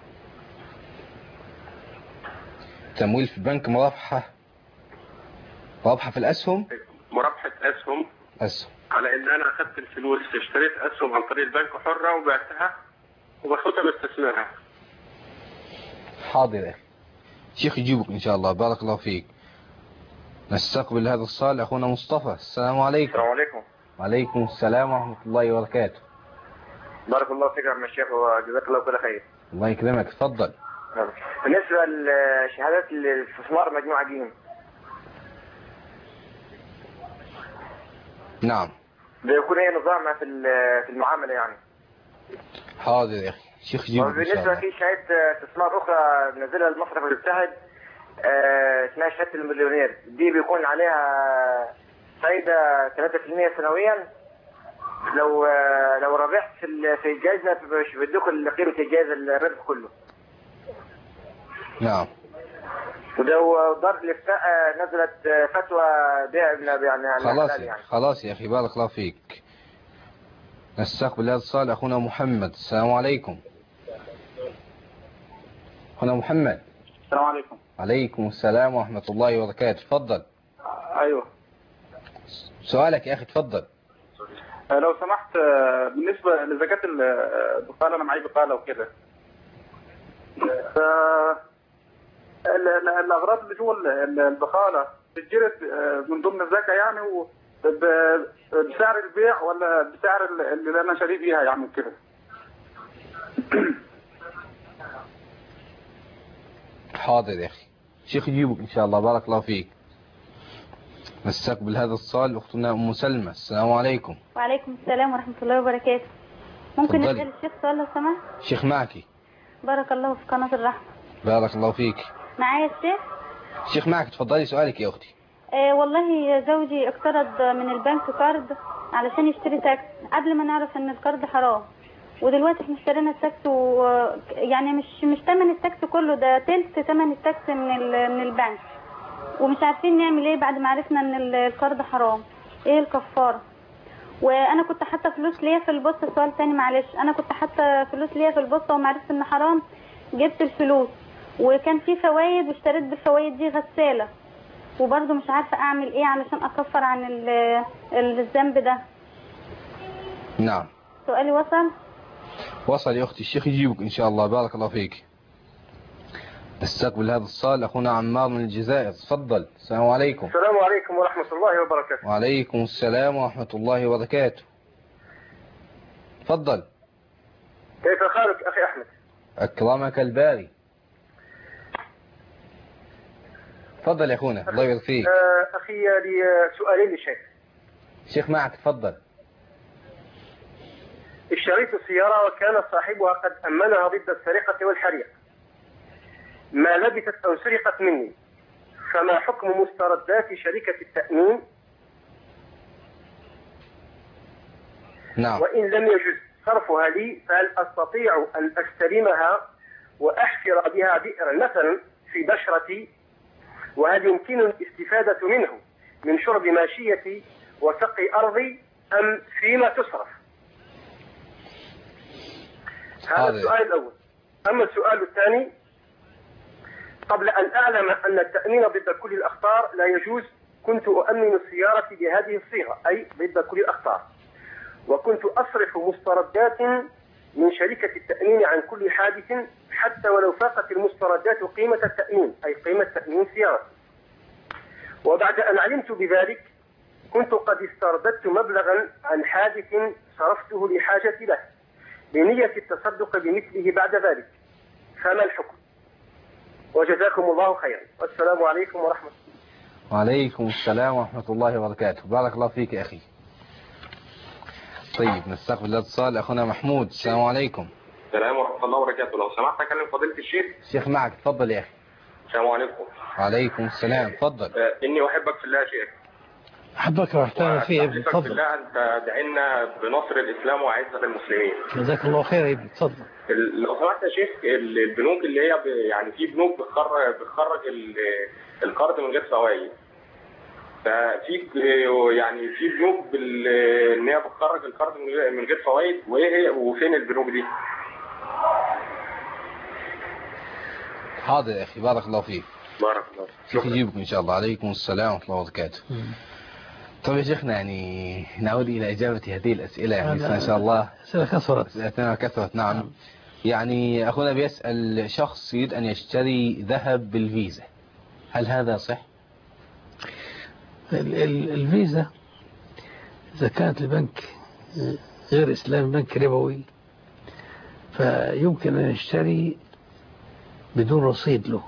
تمويل في البنك، مرابحه في الاسهم؟ مرابحه اسهم على ان انا اخذت الفلوس اشتريت اسهم عن طريق البنك حره وبعتها وباخدها باستثمارها. حاضر يا اخي، الشيخ يجيبك ان شاء الله. بارك الله فيك. نستقبل هذا الصال، اخونا مصطفى. السلام عليكم. السلام عليكم. وعليكم السلام ورحمه الله وبركاته. بارك الله فيك يا عم الشيخ وجزاك الله كل خير. الله يكرمك، اتفضل. بالنسبه لشهادات الاستثمار مجموعه جيم. نعم. بيكون ايه نظامها في المعامله يعني؟ حاضر يا اخي، الشيخ يجيبك ان شاء الله. بالنسبه في شهاده استثمار اخرى نزلها المصرف المتحد اسمها شهاده المليونير، دي بيكون عليها فايده 3% سنويا. لو ربحت في الجائزه مش بيدوك قيمه الجائزه الربح كله. نعم. وده دار الافتاء نزلت فتوى بيع يعني خلاص يعني. خلاص يا اخي، بارك الله فيك. نستقبل هذا الصال، اخونا محمد. السلام عليكم. اخونا محمد. السلام عليكم. عليكم السلام ورحمه الله وبركاته. اتفضل. ايوه. سؤالك يا اخي، اتفضل. لو سمحت، بالنسبه لزكاه البقاله، انا معي بقاله وكده، الاغراض اللي جوه البقاله بتجرد من ضمن الزكاه يعني، بسعر البيع ولا بسعر اللي انا شاريه بيها يعني كده؟ حاضر يا اخي، شيخ يجيبك ان شاء الله. بارك الله فيك. نستقبل هذا الصال، اختنا ام سلمى. السلام عليكم. وعليكم السلام ورحمه الله وبركاته. ممكن نسال الشيخ سؤال لو سمحت؟ شيخ معك. بارك الله في قناه الرحمه. بارك الله فيك. معايا الشيخ؟ الشيخ معك، تفضلي سؤالك يا أختي. والله زوجي اقترض من البنك قرض علشان يشتري تاكس قبل ما نعرف ان القرض حرام، ودلوقتي احنا اشترينا التاكس يعني مش ثمن التاكس كله، ده تلت ثمن التاكس من البنك، ومش عارفين نعمل ايه بعد ما عرفنا ان القرض حرام. ايه الكفاره؟ وانا كنت حاطه فلوس ليا في البوسطه. سؤال تاني معلش، انا كنت حاطه فلوس ليا في البوسطه وما عرفت ان حرام، جبت الفلوس وكان في فوايد واشتريت بالفوايد دي غساله، وبرضه مش عارفه اعمل ايه علشان اكفر عن الذنب ده. نعم. سؤالي وصل يا اختي، الشيخ يجيبك ان شاء الله. بارك الله فيك. نستقبل هذا الاتصال اخونا عمار من الجزائر. تفضل. السلام عليكم. السلام عليكم ورحمه الله وبركاته. وعليكم السلام ورحمه الله وبركاته. تفضل. كيف حالك اخي احمد؟ اكرمك الباري. تفضل يا اخونا. الله يبارك فيك. اخي لي سؤالين للشيخ. الشيخ معك. تفضل. اشتريت السيارة وكان صاحبها قد أمنها ضد السرقة والحريق، ما لبثت أو سرقت مني، فما حكم مستردات شركة التأمين؟ نعم. وإن لم يجز صرفها لي فهل أستطيع أن أستلمها وأحفر بها بئرا مثلا في بشرتي؟ وهل يمكن الاستفادة منه من شرب ماشيتي وسقي أرضي أم فيما تصرف؟ هذا السؤال الأول. أما السؤال الثاني، قبل أن أعلم أن التأمين ضد كل الأخطار لا يجوز، كنت أؤمن السيارة بهذه الصيغة، أي ضد كل الأخطار، وكنت أصرف مستردات من شركة التأمين عن كل حادث حتى ولو فاقت المستردات قيمة التأمين، أي قيمة تأمين سيارتي. وبعد أن علمت بذلك كنت قد استرددت مبلغا عن حادث صرفته لحاجتي له بنية التصدق بمثله بعد ذلك، فما الحكم؟ وجزاكم الله خيرا، والسلام عليكم ورحمة الله. وعليكم السلام ورحمة الله وبركاته. بارك الله فيك يا أخي. طيب نستقبل الاتصال أخونا محمود. السلام عليكم. السلام ورحمة الله وبركاته. لو سمحت أكلم فضيلة الشيخ. الشيخ معك. تفضل يا أخي. السلام عليكم. وعليكم السلام. تفضل. إني أحبك في الله يا شيخ. أحبك واحترم فيه يا ابني. تفضل. في الله أنت دعينا بنصر الإسلام وعزة المسلمين. جزاك الله خير يا ابني. تفضل. لو سمحت يا شيخ، البنوك اللي هي يعني في بنوك بتخرج القرض من غير فوائد، ففي يعني في بنوك ان هي بتخرج القرض من غير فوائد، وايه وفين البنوك دي؟ حاضر يا اخي. بارك الله فيك. بارك الله فيك. يجيبكم ان شاء الله. عليكم السلام ورحمه الله وبركاته. طيب يا شيخنا، يعني نعود الى اجابه هذه الاسئله. يعني ما شاء الله اسئلتنا كثرت. نعم. يعني اخونا بيسال شخص يريد ان يشتري ذهب بالفيزا، هل هذا صح؟ الفيزا إذا كانت البنك غير إسلامي، بنك ربوي، فيمكن أن يشتري بدون رصيد له،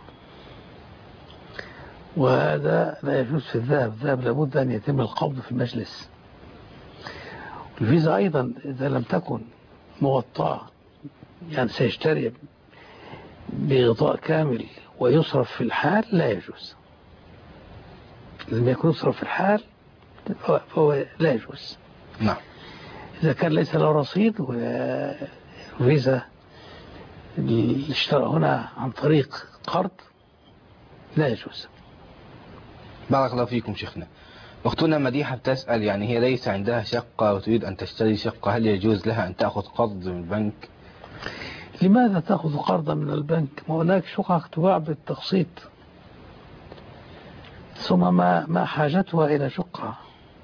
وهذا لا يجوز في الذهب. الذهب لابد أن يتم القبض في المجلس. الفيزا أيضا إذا لم تكن مغطاة، يعني سيشتري بغطاء كامل ويصرف في الحال، لا يجوز. لما يكون يصرف في الحال فهو لا يجوز. نعم. إذا كان ليس له رصيد وفيزا اشترى هنا عن طريق قرض، لا يجوز. بارك الله فيكم شيخنا. أختنا مديحة بتسأل، يعني هي ليس عندها شقة وتريد أن تشتري شقة، هل يجوز لها أن تأخذ قرض من البنك؟ لماذا تأخذ قرضا من البنك؟ ما هناك شقق تباع بالتقسيط، ثم ما حاجتها إلى شقة.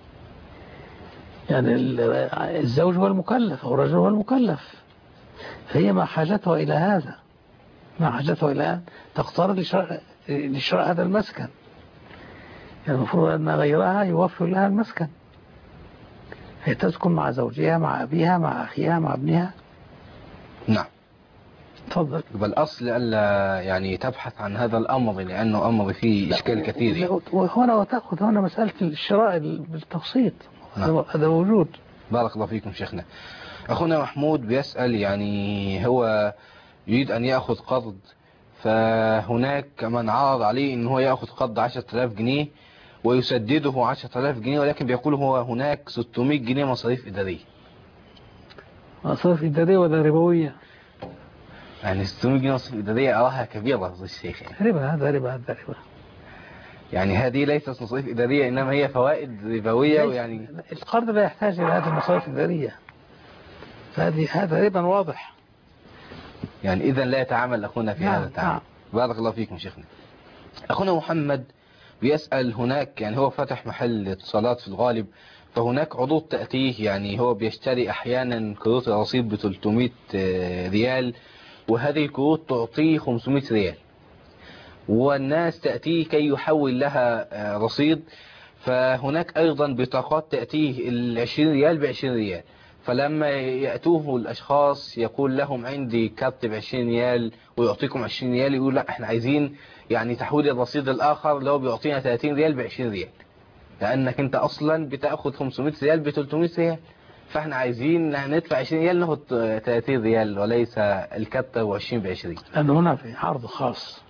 يعني الزوج هو المكلف أو الرجل هو المكلف، فهي ما حاجتها إلى هذا، ما حاجتها إلى أن تقترض لشراء هذا المسكن. يعني المفروض أن غيرها يوفر لها المسكن، هي تسكن مع زوجها، مع أبيها، مع أخيها، مع ابنها. نعم. تفضل. بالأصل ألا يعني تبحث عن هذا الأمر، لأنه أمر فيه إشكال كثير. وهنا وتأخذ هنا مسألة الشراء بالتقسيط. نعم. هذا موجود. بارك الله فيكم شيخنا. أخونا محمود بيسأل، يعني هو يريد أن يأخذ قرض، فهناك من عرض عليه ان هو يأخذ قرض 10,000 جنيه ويسدده 10,000 جنيه، ولكن بيقول هو هناك 600 جنيه مصاريف إدارية. مصاريف إدارية ولا ربوية؟ يعني 600 جنيه مصاريف إدارية أراها كبيرة يا الشيخ. ربا، هذا ربا. يعني هذه ليست مصاريف إدارية إنما هي فوائد ربوية. ويعني القرض لا يحتاج إلى هذه المصاريف الإدارية، هذا ربا واضح. يعني إذا لا يتعامل أخونا في هذا التعامل. بارك الله فيكم شيخنا. أخونا محمد بيسأل، هناك يعني هو فتح محل اتصالات في الغالب، فهناك عروض تأتيه، يعني هو بيشتري أحيانا كروت الرصيد ب 300 ريال، وهذه الكروت تعطيه 500 ريال، والناس تأتيه كي يحول لها رصيد. فهناك أيضا بطاقات تأتيه 20 ريال ب20 ريال، فلما يأتوه الأشخاص يقول لهم عندي كارت ب20 ريال ويعطيكم 20 ريال، يقول لا احنا عايزين يعني تحويل الرصيد الآخر لو بيعطينا 30 ريال ب20 ريال، لأنك انت أصلا بتأخذ 500 ريال ب 300 ريال، فاحنا عايزين ندفع 20 ريال ناخد 30 ريال وليس الكارت و20 ب20. لأن هنا في عرض خاص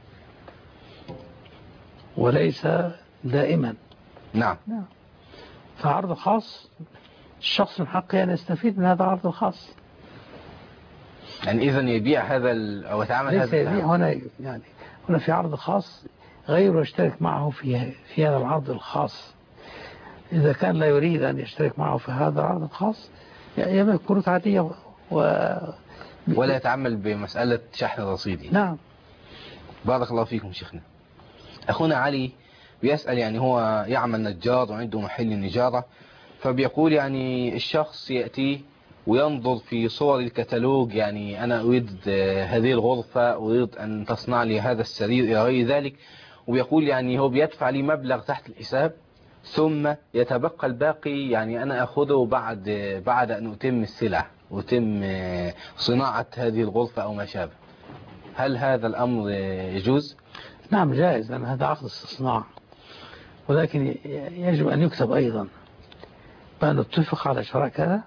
وليس دائما. نعم. فعرض خاص الشخص من حقه أن يستفيد من هذا العرض الخاص. يعني إذا يبيع هذا أو يتعامل هذا يبيع هنا، يعني هنا في عرض خاص غيره يشترك معه في هذا العرض الخاص. إذا كان لا يريد أن يشترك معه في هذا العرض الخاص يبيع كروت عادية ولا يتعامل بمسألة شحن رصيدي. نعم. بارك الله فيكم شيخنا. أخونا علي بيسأل، يعني هو يعمل نجار وعنده محل نجارة، فبيقول يعني الشخص يأتي وينظر في صور الكتالوج، يعني أنا أريد هذه الغرفة، أريد أن تصنع لي هذا السرير إلى غير ذلك، وبيقول يعني هو بيدفع لي مبلغ تحت الحساب ثم يتبقى الباقي يعني أنا أخذه بعد أن أتم السلع وتم صناعة هذه الغرفة أو ما شابه. هل هذا الأمر يجوز؟ نعم جائز، لأن هذا عقد استصناع، ولكن يجب أن يكتب أيضا بأن نتفق على شراء كذا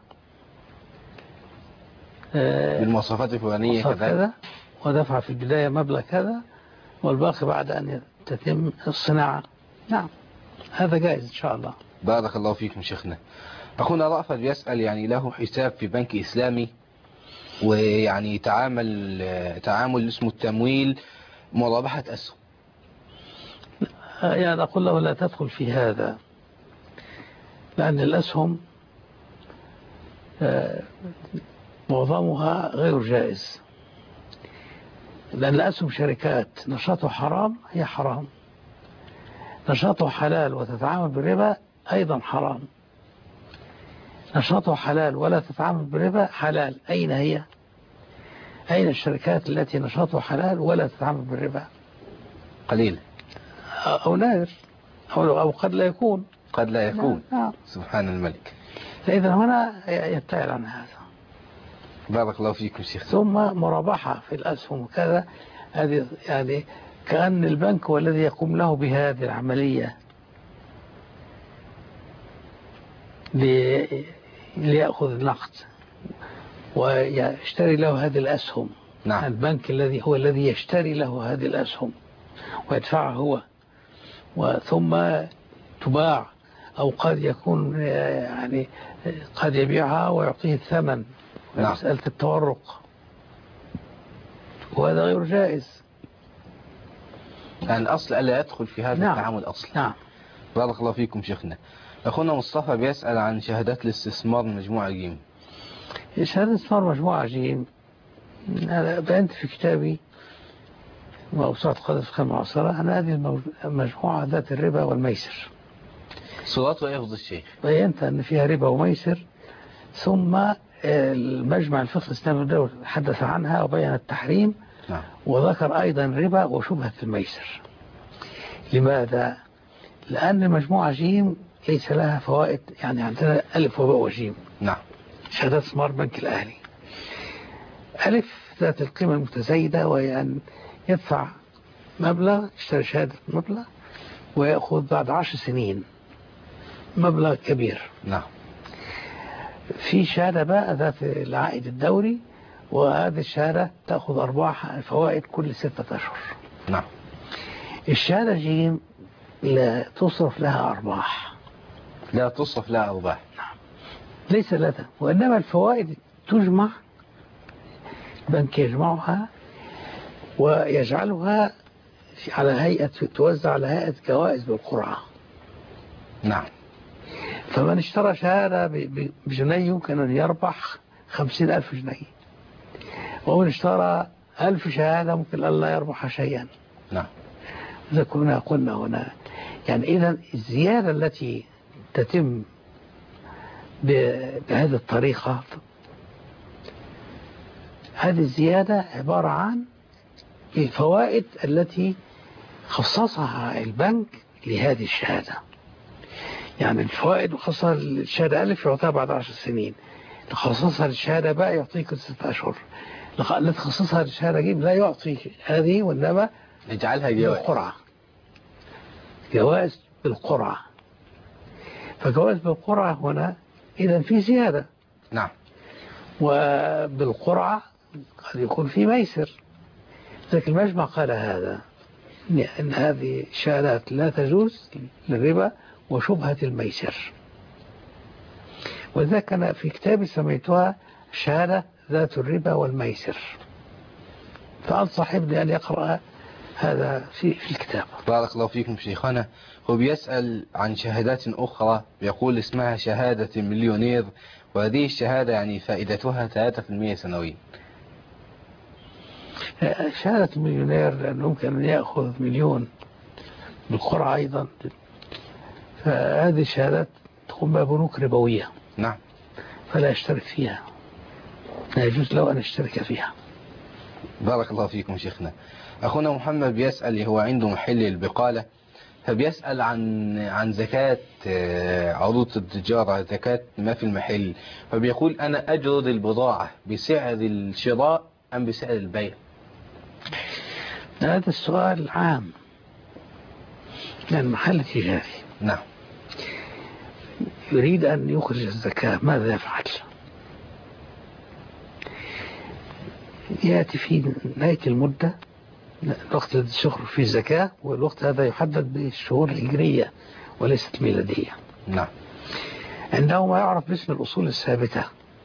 بالمواصفات الفلانية كذا، ودفع في البداية مبلغ كذا والباقي بعد أن تتم الصناعة. نعم هذا جائز إن شاء الله. بارك الله فيكم شيخنا. أخونا رأفت بيسأل، يعني له حساب في بنك إسلامي، ويعني تعامل اسمه التمويل مرابحة أسهم. يعني أقول له لا تدخل في هذا، لأن الأسهم معظمها غير جائز، لأن الأسهم شركات نشاطه حرام، هي حرام. نشاطه حلال وتتعامل بالربا أيضا حرام. نشاطه حلال ولا تتعامل بالربا حلال. أين هي؟ أين الشركات التي نشاطه حلال ولا تتعامل بالربا؟ قليل أو نادر أو قد لا يكون. قد لا يكون. نعم. سبحان الملك. فإذا هنا يبتعد عن هذا. بارك الله فيكم شيخ. ثم مرابحة في الأسهم وكذا، هذه يعني كأن البنك هو الذي يقوم له بهذه العملية ليأخذ النقد ويشتري له هذه الأسهم. نعم. البنك هو الذي يشتري له هذه الأسهم ويدفعها هو، ثم تباع، أو قد يكون يعني قد يبيعها ويعطيه الثمن. نعم. مسألة التورق، وهذا غير جائز. يعني الأصل ألا يدخل في هذا نعم. التعامل أصلا. نعم. بارك الله فيكم شيخنا. أخونا مصطفى بيسأل عن شهادات الاستثمار مجموعة جيم. شهادة الاستثمار مجموعة جيم أنا بينت في كتابي موسوعة قاعدة الفقه المعاصرة أن هذه المجموعة ذات الربا والميسر. صورتها يفضل الشيخ. بينت أن فيها ربا وميسر، ثم المجمع الفقه الإسلامي الدولي حدث عنها وبين التحريم. نعم. وذكر أيضا ربا وشبهة الميسر. لماذا؟ لأن المجموعة جيم ليس لها فوائد، يعني عندنا ألف وباء وجيم. نعم. شهادات استثمار بنك الأهلي. ألف ذات القيمة المتزايدة، وهي أن يدفع مبلغ، يشتري شهادة مبلغ ويأخذ بعد 10 سنين مبلغ كبير. نعم. في شهادة بقى ذات العائد الدوري، وهذه الشهادة تأخذ أرباح فوائد كل 6 أشهر. نعم. الشهادة جيم لا تصرف لها أرباح. لا تصرف لها أرباح. نعم. ليس لها، وإنما الفوائد تجمع، البنك يجمعها ويجعلها على هيئة، توزع على هيئة جوائز بالقرعة. نعم. فمن اشترى شهادة بجنيه يمكن أن يربح 50,000 جنيه، ومن اشترى 1000 شهادة ممكن أن لا يربح شيئا. نعم. إذا كنا قلنا هنا يعني إذا الزيادة التي تتم بهذه الطريقة، هذه الزيادة عبارة عن الفوائد التي خصصها البنك لهذه الشهادة. يعني الفوائد خصصها للشهادة ألف يعطيها بعد 10 سنين، خصصها للشهادة باء يعطيك 6 أشهر، التي خصصها للشهادة جيم لا يعطي هذه، وإنما يجعلها جوائز بالقرعة، جوائز بالقرعة. فجوائز بالقرعة هنا إذا في زيادة. نعم. وبالقرعة قد يكون في ميسر، لكن المجمع قال هذا أن هذه الشهادات لا تجوز للربا وشبهة الميسر، وذلك أنا في كتابي سميتها شهادة ذات الربا والميسر، فأنصح ابني أن يقرأ هذا في الكتاب. بارك الله فيكم شيخنا. هو بيسأل عن شهادات أخرى، يقول اسمها شهادة المليونير، وهذه الشهادة يعني فائدتها 3% سنويا. شهادة المليونير لأنه يمكن أن يأخذ 1,000,000 بالقرعة أيضا، فهذه الشهادات تقوم بها بنوك ربوية. نعم. فلا يشترك فيها، لا يجوز له أن يشترك فيها. بارك الله فيكم شيخنا. أخونا محمد بيسأل، هو عنده محل البقالة، فبيسأل عن زكاة عروض التجارة، زكاة ما في المحل، فبيقول أنا أجرد البضاعة بسعر الشراء أم بسعر البيع؟ هذا السؤال عام، لأن محل تجاري نعم يريد أن يخرج الزكاة، ماذا يفعل؟ يأتي في نهاية المدة الوقت الذي تخرج فيه الزكاة، والوقت هذا يحدد بالشهور الهجرية وليست الميلادية. نعم. عنده ما يعرف باسم الأصول الثابتة،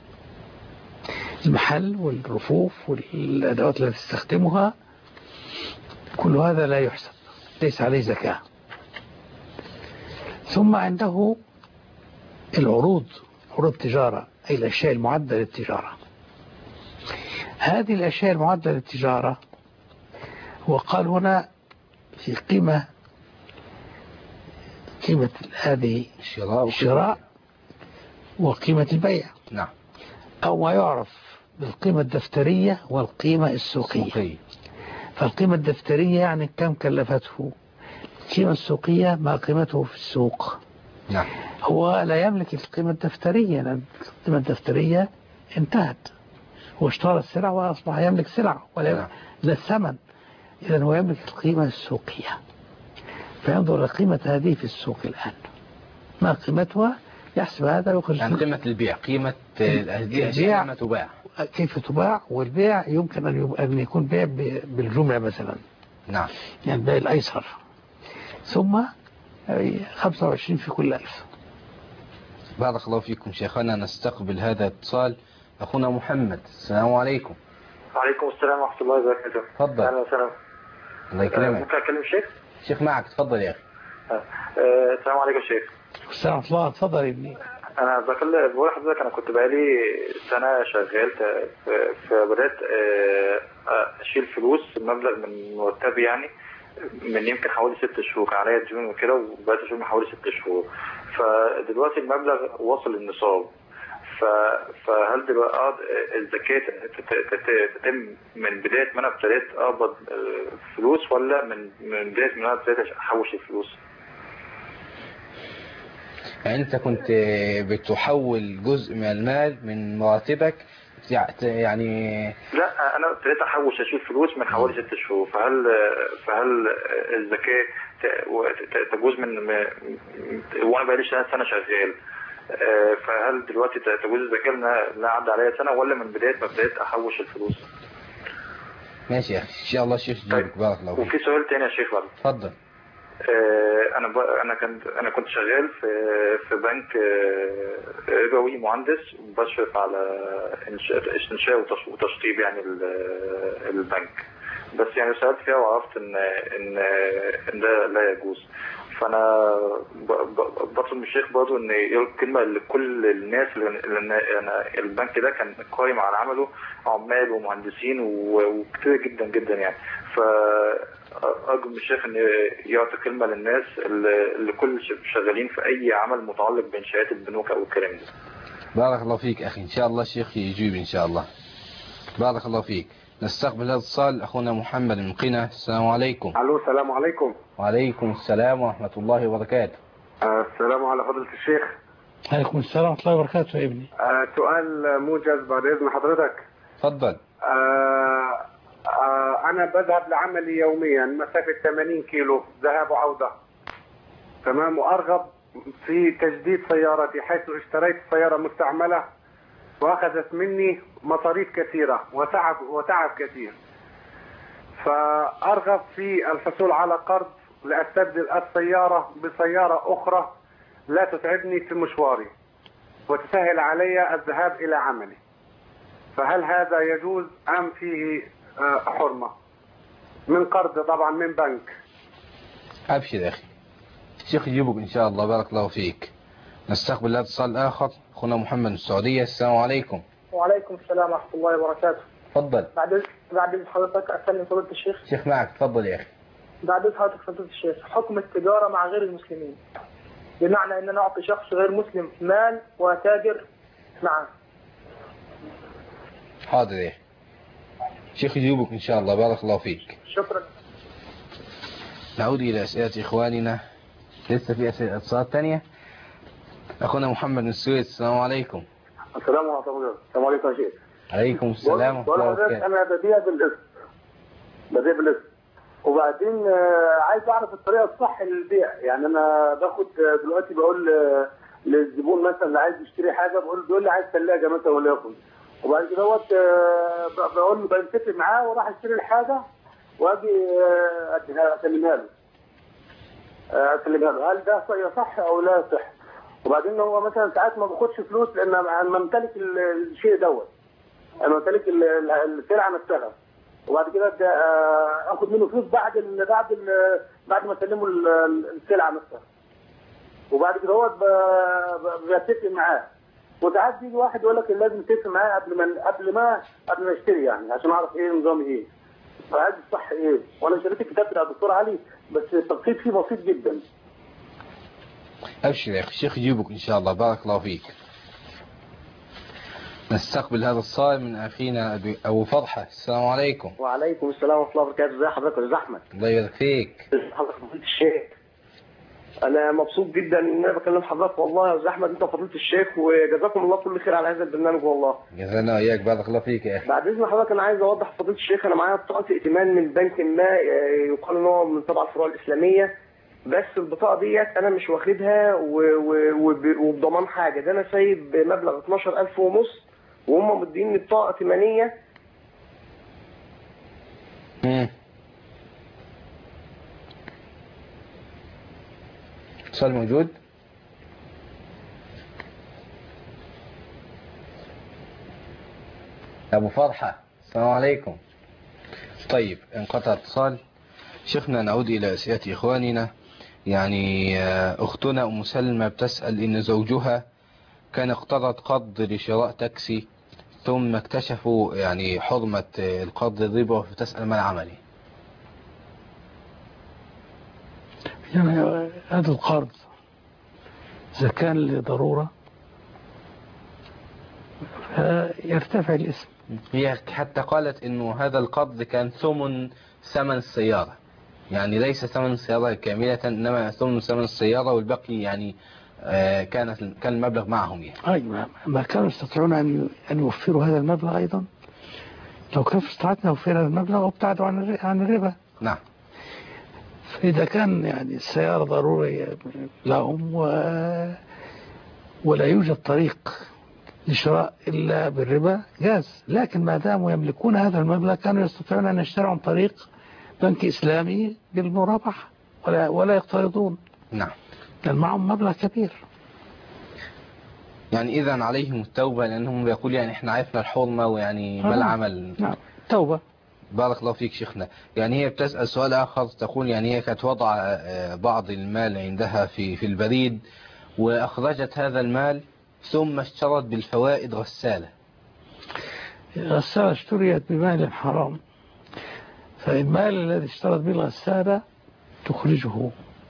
المحل والرفوف والأدوات التي تستخدمها، كل هذا لا يحسب، ليس عليه زكاة. ثم عنده العروض، عروض التجارة، أي الأشياء المعدة للتجارة. هذه الأشياء المعدة للتجارة وقال هنا في قيمة هذه الشراء وقيمة البيع. نعم. أو ما يعرف بالقيمة الدفترية والقيمة السوقية. فالقيمة الدفترية يعني كم كلفته، القيمة السوقية ما قيمته في السوق. نعم. هو لا يملك القيمة الدفترية، لأن القيمة الدفترية انتهت، هو اشترى السلع وأصبح يملك سلع ولا الثمن، إذن هو يملك القيمة السوقية، فينظر لقيمة هذه في السوق الآن ما قيمتها، يحسب هذا ويخرج يعني قيمة البيع، قيمة الأشياء ما تباع، كيف تباع. والبيع يمكن أن يكون بيع بالجملة مثلا. نعم. يعني بيع الأيسر، ثم 25 في كل 1000. بارك الله فيكم شيخنا. نستقبل هذا الاتصال. أخونا محمد، السلام عليكم. وعليكم السلام ورحمة الله وبركاته. تفضل. أهلا وسهلا. الله يكرمك. ممكن أكلم الشيخ؟ الشيخ معك، تفضل يا أخي. السلام عليكم شيخ. السلام ورحمة الله. تفضل يا ابني. أنا بقول لحضرتك أنا كنت بقالي سنة شغال، فبدأت أشيل فلوس مبلغ من مرتبي، يعني من يمكن حوالي 6 شهور، كان عليا ديون وكده، وبقيت أشيل من حوالي 6 شهور. فدلوقتي المبلغ وصل النصاب، فهل دلوقتي الزكاة تتم من بداية ما أنا ابتديت أقبض فلوس، ولا من بداية ما أنا ابتديت أحوش الفلوس؟ يعني أنت كنت بتحول جزء من المال من مراتبك يعني؟ لا، أنا ابتديت أحوش أشيل فلوس من حوالي 6 شهور، فهل الزكاة تجوز من وأنا بقالي سنة شغال، فهل دلوقتي تجوز الزكاة لا عدى عليا سنة ولا من بداية ما بدأت أحوش الفلوس؟ ماشي يا أخي، إن شاء الله الشيخ يجيبك. بارك الله فيك. وفي سؤال تاني يا شيخ بعد. اتفضل. انا كنت شغال في بنك ربوي، مهندس بشرف على انشاء وتشطيب يعني البنك. بس يعني سألت فيها وعرفت ان ده لا يجوز. فانا بطلب من الشيخ برضه ان يقول كلمه لكل الناس اللي انا البنك ده كان قائم على عمله عمال ومهندسين وكتير جدا جدا يعني. فأرجو من الشيخ ان يعطي كلمه للناس اللي كل شغالين في اي عمل متعلق بانشاءات البنوك او الكلام ده. بارك الله فيك اخي، ان شاء الله الشيخ يجيب ان شاء الله. بارك الله فيك. نستقبل هذا الاتصال اخونا محمد من قنا. السلام عليكم. الو السلام عليكم. وعليكم السلام ورحمة الله وبركاته. السلام على فضيلة الشيخ. عليكم السلام ورحمة الله وبركاته يا ابني. سؤال موجز بعد إذن حضرتك. تفضل. أنا بذهب لعملي يوميا مسافة 80 كيلو ذهاب وعودة، تمام، وأرغب في تجديد سيارتي حيث اشتريت سيارة مستعملة وأخذت مني مصاريف كثيرة وتعب كثير، فأرغب في الحصول على قرض لأستبدل السيارة بسيارة أخرى لا تتعبني في مشواري وتسهل علي الذهاب إلى عملي، فهل هذا يجوز أم فيه حرمة من قرض طبعا من بنك؟ أبشر يا أخي، الشيخ يجيبك إن شاء الله. بارك الله فيك. نستقبل هذا الاتصال آخر أخونا محمد من السعودية. السلام عليكم. وعليكم السلام ورحمة الله وبركاته. تفضل. بعد حضرتك أسلم فضيلة الشيخ. الشيخ معك، تفضل يا أخي. بعد حضرتك فضيلة الشيخ، حكم التجارة مع غير المسلمين، بمعنى أن أنا أعطي شخص غير مسلم مال وتاجر معه. حاضر يا أخي، الشيخ يجيبك إن شاء الله. بارك الله فيك. شكرا. نعود إلى أسئلة إخواننا. لسه في أسئلة اتصالات ثانية. أخونا محمد من السويس. السلام عليكم. السلام ورحمة الله. السلام عليكم يا شيخ. عليكم السلام ورحمة الله وبركاته. أنا ببيع بالاسم وبعدين عايز أعرف الطريقة الصح للبيع. يعني أنا باخد دلوقتي بقول للزبون مثلا اللي عايز يشتري حاجة بيقول لي عايز ثلاجة مثلا وليكن، وبعد كده بقول له بنتفق معاه وراح اشتري الحاجة واجي اسلمها له. هل ده صح او لا صح؟ وبعدين هو مثلا ساعات ما باخدش فلوس لان انا ممتلك الشيء دوت، انا ممتلك السلعه نفسها، وبعد كده اخد منه فلوس بعد ما اسلمه السلعه نفسها، وبعد كده هو بتفق معاه. وساعات بيجي واحد يقول لك لازم تتفق معاه قبل ما اشتري، يعني عشان اعرف ايه نظام ايه. فهذا الصح ايه؟ وانا شريت الكتاب بتاع الدكتور علي بس التبسيط فيه بسيط جدا. ابشر يا اخي، الشيخ يجيبك ان شاء الله. بارك الله فيك. نستقبل هذا الصائم من اخينا ابو فرحه. السلام عليكم. وعليكم السلام ورحمه الله وبركاته. ازي حضرتك يا استاذ احمد؟ الله يبارك فيك. حضرتك فضيله الشيخ، انا مبسوط جدا ان انا بكلم حضرتك والله يا استاذ احمد، انت فضيله الشيخ، وجزاكم الله كل خير على هذا البرنامج والله. جزانا واياك. بارك الله فيك يا اخي. بعد اذن حضرتك انا عايز اوضح فضيله الشيخ، انا معايا بطاقه ائتمان من بنك ما يقال ان هو من تبع الفروع الاسلاميه، بس البطاقه ديت انا مش واخدها وبضمان حاجه، ده انا سايب مبلغ 12,500 وهم مديني بطاقه ائتمانيه. اتصال موجود؟ أبو فرحة. السلام عليكم. طيب انقطع اتصال. شيخنا نعود إلى أسئلة إخواننا. يعني أختنا أم سلمى بتسأل إن زوجها كان اقترض قرض لشراء تاكسي ثم اكتشفوا يعني حرمة القرض الربا، فتسأل ما العمل؟ يعني هذا القرض إذا كان لضرورة يرتفع الاسم. هي حتى قالت إنه هذا القرض كان ثمن السيارة، يعني ليس ثمن السيارة كاملة إنما ثمن السيارة، والبقي يعني كان المبلغ معهم يعني. أيوة، ما كانوا يستطيعون أن يوفروا هذا المبلغ أيضا. لو كان استطعتنا نوفر هذا المبلغ وابتعدوا عن الربا. نعم. فإذا كان يعني السيارة ضرورية لهم ولا يوجد طريق لشراء إلا بالربا جاز، لكن ما داموا يملكون هذا المبلغ كانوا يستطيعون أن يشتروا عن طريق بنك إسلامي بالمرابحة ولا يقترضون. نعم. لأن معهم مبلغ كبير. يعني إذا عليهم التوبة، لأنهم يقول يعني إحنا عرفنا الحرمة ويعني ما العمل. نعم توبة. بارك الله فيك شيخنا. يعني هي بتسأل سؤال آخر، تقول يعني هي كانت وضع بعض المال عندها في البريد، وأخرجت هذا المال ثم اشترت بالفوائد غسالة. غسالة اشتريت بمال حرام، فالمال الذي اشترت به الغسالة تخرجه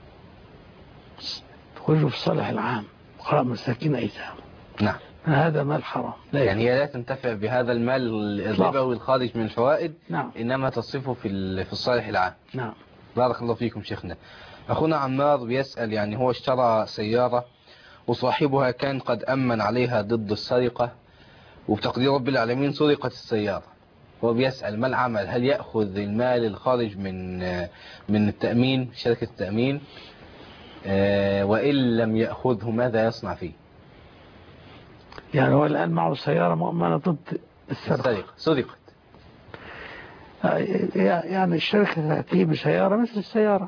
في الصالح العام، قراء مساكين أيتام. نعم. هذا مال حرام. يعني هي لا تنتفع بهذا المال الربوي الخارج من الفوائد. نعم. إنما تصرفه في الصالح العام. نعم. بارك الله فيكم شيخنا. أخونا عمار بيسأل، يعني هو اشترى سيارة وصاحبها كان قد أمن عليها ضد السرقة، وبتقدير رب العالمين سرقت السيارة. هو بيسأل ما العمل؟ هل يأخذ المال الخارج من التأمين، شركة التأمين، وإن لم يأخذه ماذا يصنع فيه؟ يعني هو الآن معه سيارة مؤمنة ضد السرقة. سرقت. يعني الشركة تأتي بسيارة مثل السيارة،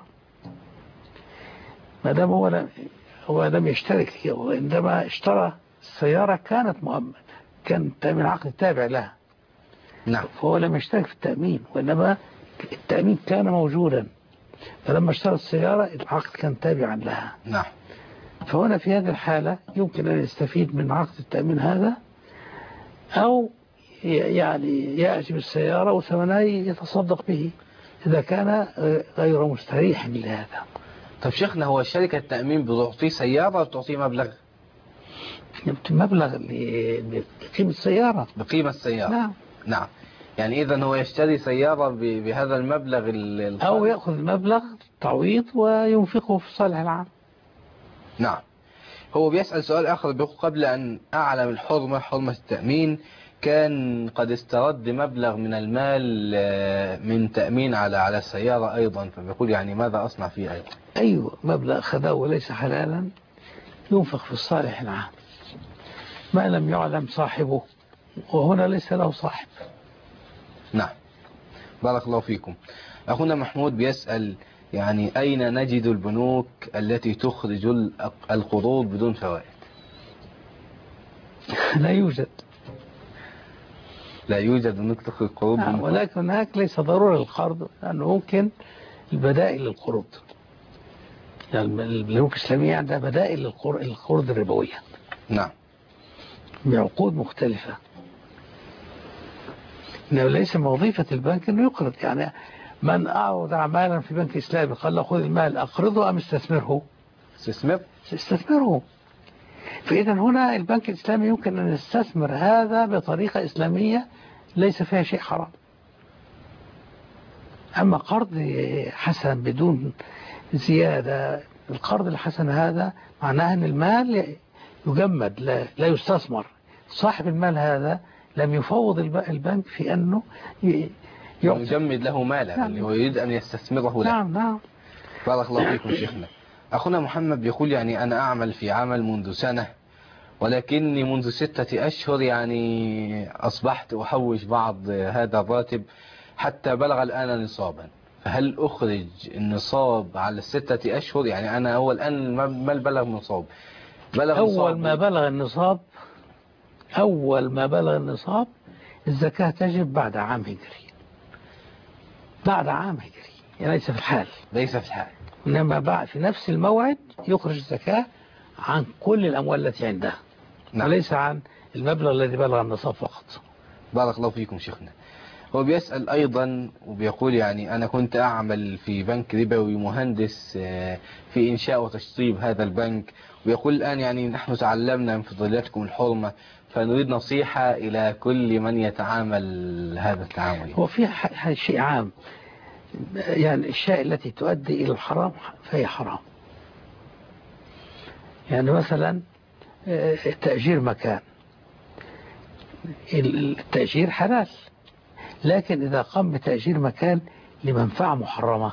ما دام هو لم يشترك فيها، وعندما اشترى السيارة كانت مؤمن، كان التأمين عقد تابع لها. نعم. فهو لم يشترك في التأمين، وإنما التأمين كان موجودا، فلما اشترى السيارة العقد كان تابعا لها. نعم. فهنا في هذه الحالة يمكن أن يستفيد من عقد التأمين هذا، أو يعني يأتي بالسيارة وثمنها يتصدق به إذا كان غير مستريح لهذا. طب شيخنا، هو شركة التأمين بتعطيه سيارة وبتعطيه مبلغ؟ مبلغ بقيمة السيارة. بقيمة السيارة. نعم. نعم. يعني إذا هو يشتري سيارة بهذا المبلغ أو يأخذ المبلغ تعويض وينفقه في الصالح العام. نعم. هو بيسأل سؤال آخر، بيقول قبل أن أعلم حرمة التأمين كان قد استرد مبلغ من المال من تأمين على السيارة أيضا، فبيقول يعني ماذا أصنع فيه أيضا؟ أيوة، مبلغ خذاه وليس حلالا ينفق في الصالح العام ما لم يعلم صاحبه، وهنا ليس له صاحب. نعم. بارك الله فيكم. أخونا محمود بيسأل، يعني أين نجد البنوك التي تخرج القروض بدون فوائد؟ لا يوجد. لا يوجد بنوك تخرج قروض بدون فوائد. ولكن هناك ليس ضروري القرض، لأنه ممكن البدائل للقروض. يعني البنوك الإسلامية عندها بدائل للقروض الربوية. نعم. بعقود مختلفة. إنه ليس من وظيفة البنك أنه يقرض. يعني من أعوض مالا في بنك إسلامي قال له خذ المال أقرضه أم استثمره؟ استثمره. فإذا هنا البنك الإسلامي يمكن أن يستثمر هذا بطريقة إسلامية ليس فيها شيء حرام. أما قرض حسن بدون زيادة، القرض الحسن هذا معناه أن المال يجمد لا يستثمر. صاحب المال هذا لم يفوض البنك في أنه يجمد له مالا. نعم. اللي هو يريد أن يستثمره له. نعم نعم. بارك الله فيكم شيخنا. أخونا محمد بيقول يعني أنا أعمل في عمل منذ سنة، ولكني منذ 6 أشهر يعني أصبحت أحوش بعض هذا الراتب حتى بلغ الآن نصابا، فهل أخرج النصاب على 6 أشهر؟ يعني أنا هو الآن ما بلغ النصاب. أول ما بلغ النصاب الزكاة تجب بعد عام هجري. بعد عام هجري، يعني ليس في الحال. إنما بعد في نفس الموعد يخرج الزكاة عن كل الأموال التي عنده. نعم. وليس عن المبلغ الذي بلغ النصاب فقط. بارك الله فيكم شيخنا. هو بيسأل أيضا وبيقول يعني أنا كنت أعمل في بنك ربوي مهندس في إنشاء وتشطيب هذا البنك، ويقول الآن يعني نحن تعلمنا من فضيلتكم الحرمة، فنريد نصيحة إلى كل من يتعامل هذا التعامل. هو في شيء عام، يعني الأشياء التي تؤدي إلى الحرام فهي حرام. يعني مثلا تأجير مكان، التأجير حلال، لكن إذا قام بتأجير مكان لمنفعة محرمة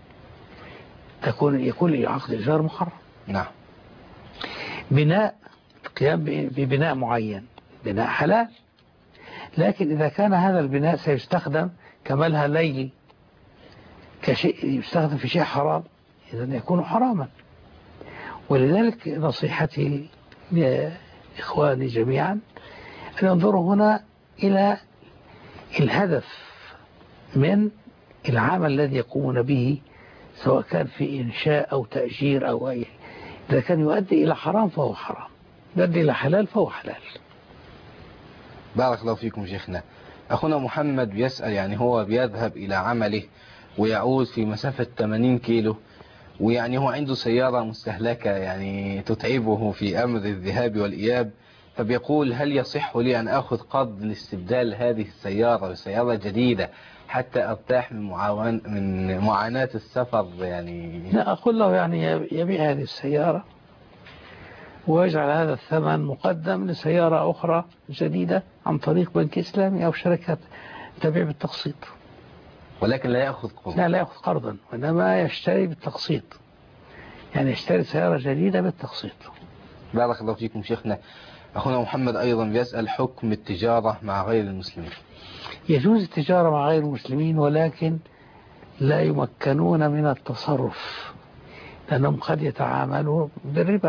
يكون عقد إيجار محرم. نعم. بناء القيام ببناء معين، بناء حلال. لكن إذا كان هذا البناء سيستخدم كملهى ليلي، كشيء يستخدم في شيء حرام، إذن يكون حراما. ولذلك نصيحتي لإخواني جميعا أن ينظروا هنا إلى الهدف من العمل الذي يقومون به، سواء كان في إنشاء أو تأجير أو أي. إذا كان يؤدي إلى حرام فهو حرام، يؤدي إلى حلال فهو حلال. بارك الله فيكم شيخنا. أخونا محمد بيسأل، يعني هو بيذهب إلى عمله ويعود في مسافة 80 كيلو، ويعني هو عنده سيارة مستهلكة يعني تتعبه في أمر الذهاب والإياب، فبيقول هل يصح لي أن أخذ قرض لاستبدال هذه السيارة بسيارة جديدة حتى أرتاح من معاناة السفر؟ يعني لا، أقول له يعني يبيع هذه السيارة ويجعل هذا الثمن مقدم لسيارة أخرى جديدة عن طريق بنك إسلامي أو شركة تبيع بالتقسيط. ولكن لا يأخذ قرضا. لا يأخذ قرضا، وإنما يشتري بالتقسيط، يعني يشتري سيارة جديدة بالتقسيط. بارك الله فيكم شيخنا. أخونا محمد أيضا بيسأل حكم التجارة مع غير المسلمين. يجوز التجارة مع غير المسلمين، ولكن لا يمكنون من التصرف، لأنهم قد يتعاملوا بالربا،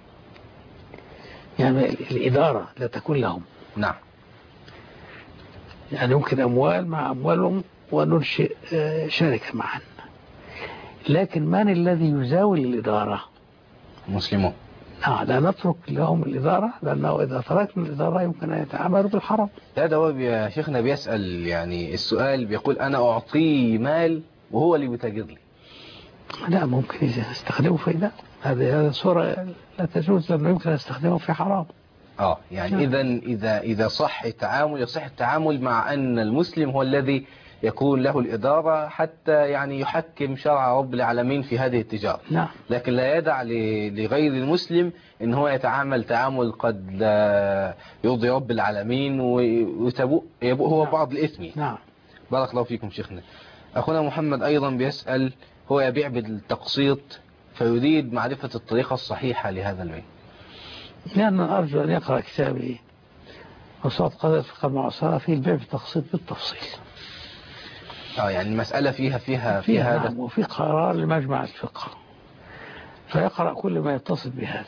يعني الإدارة لا تكون لهم. نعم. يعني يمكن أموال مع أموالهم وننشئ شركة معا، لكن من الذي يزاول الإدارة؟ مسلمون. لا نترك لهم الإدارة، لأنه إذا تركنا الإدارة يمكن أن يتعاملوا بالحرام. هذا هو يا شيخنا بيسأل، يعني السؤال بيقول أنا أعطيه مال وهو اللي بيتاجر لي. لا، ممكن يستخدمه في ده، هذه صورة لا تجوز، لأنه يمكن يستخدمه في حرام. يعني إذا صح التعامل، يصح التعامل مع أن المسلم هو الذي يكون له الإدارة حتى يعني يحكم شرع رب العالمين في هذه التجارة. نعم. لكن لا يدع لغير المسلم إن هو يتعامل تعامل قد لا يرضي رب العالمين ويبوء هو بعض الإثم. نعم. بارك الله فيكم شيخنا. أخونا محمد أيضا بيسأل، هو يبيع بالتقسيط فيريد معرفة الطريقة الصحيحة لهذا البيع. لأن أرجو أن يقرأ كتابي وصوت قضاء الفقه المعاصرة في البيع بالتقسيط بالتفصيل. يعني المسألة فيها هذا. نعم، وفي قرار لمجمع الفقه، فيقرأ كل ما يتصل بهذا،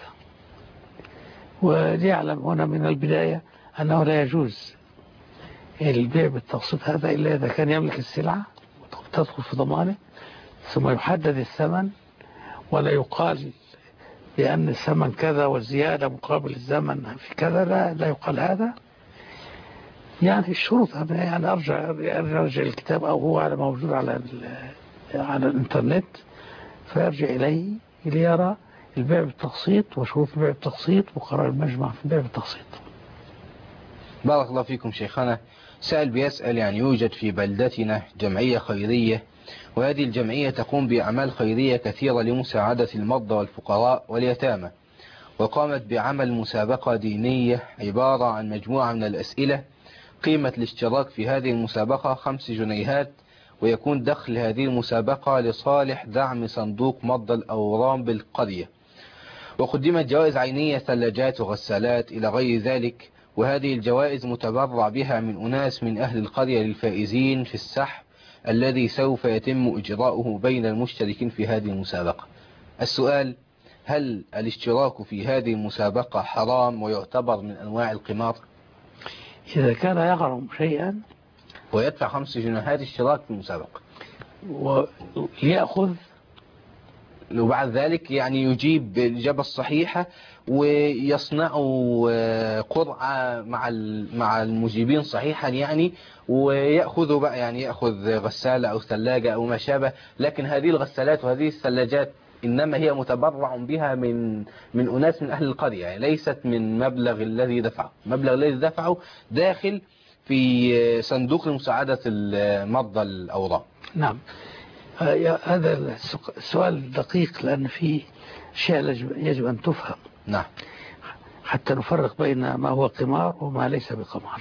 وليعلم هنا من البداية أنه لا يجوز البيع بالتقسيط هذا إلا إذا كان يملك السلعة تدخل في ضمانه، ثم يحدد الثمن، ولا يقال بأن الثمن كذا والزيادة مقابل الزمن في كذا، لا يقال هذا. يعني الشروط، يعني أرجع الكتاب، أو هو على موجود على الإنترنت، فيرجع إليه ليرى البيع بالتقسيط وشروط البيع بالتقسيط وقرار المجمع في البيع بالتقسيط. بارك الله فيكم شيخنا. سائل بيسأل، يعني يوجد في بلدتنا جمعية خيرية، وهذه الجمعية تقوم بأعمال خيرية كثيرة لمساعدة المرضى والفقراء واليتامى، وقامت بعمل مسابقة دينية عبارة عن مجموعة من الأسئلة، قيمة الاشتراك في هذه المسابقة 5 جنيهات، ويكون دخل هذه المسابقة لصالح دعم صندوق مرضى الأورام بالقرية، وقدمت جوائز عينية، ثلاجات وغسالات إلى غير ذلك، وهذه الجوائز متبرع بها من أناس من أهل القرية للفائزين في السحب الذي سوف يتم إجراؤه بين المشتركين في هذه المسابقة. السؤال: هل الاشتراك في هذه المسابقة حرام ويعتبر من أنواع القمار؟ إذا كان يغرم شيئا ويدفع 5 جنيهات اشتراك في المسابقة ويأخذ، وبعد ذلك يعني يجيب الإجابة الصحيحة ويصنعوا قرعة مع المجيبين صحيحا يعني، ويأخذوا بقى يعني يأخذ غسالة أو ثلاجة أو ما شابه، لكن هذه الغسالات وهذه الثلاجات إنما هي متبرع بها من أناس من أهل القرية، يعني ليست من مبلغ الذي دفعه. المبلغ الذي دفعه داخل في صندوق لمساعدة مرضى الأورام. نعم، هذا السؤال دقيق، لأن فيه أشياء يجب أن تفهم. نعم، حتى نفرق بين ما هو قمار وما ليس بقمار.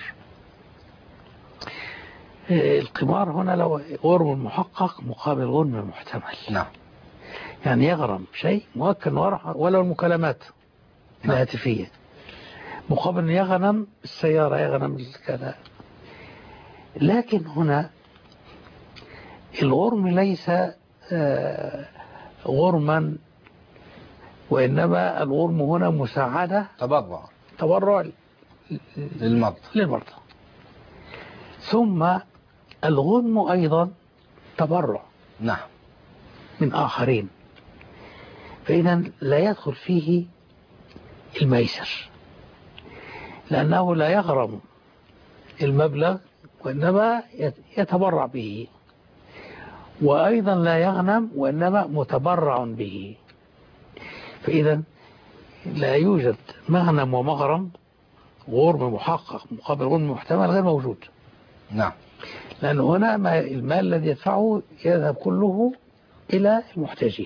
القمار هنا لو غرم محقق مقابل غرم محتمل. نعم، يعني يغرم شيء مؤكد ولو المكالمات الهاتفية، مقابل يغنم السيارة، يغنم كذا. لكن هنا الغرم ليس غرما، وإنما الغرم هنا مساعدة، تبرع للمرضى. ثم الغرم أيضا تبرع نعم من آخرين، فإذا لا يدخل فيه الميسر، لأنه لا يغرم المبلغ وإنما يتبرع به، وأيضا لا يغنم وإنما متبرع به. فإذا لا يوجد مغنم ومغرم، غرم محقق مقابل غرم محتمل غير موجود. نعم. لأن هنا المال الذي يدفعه يذهب كله إلى المحتاجين،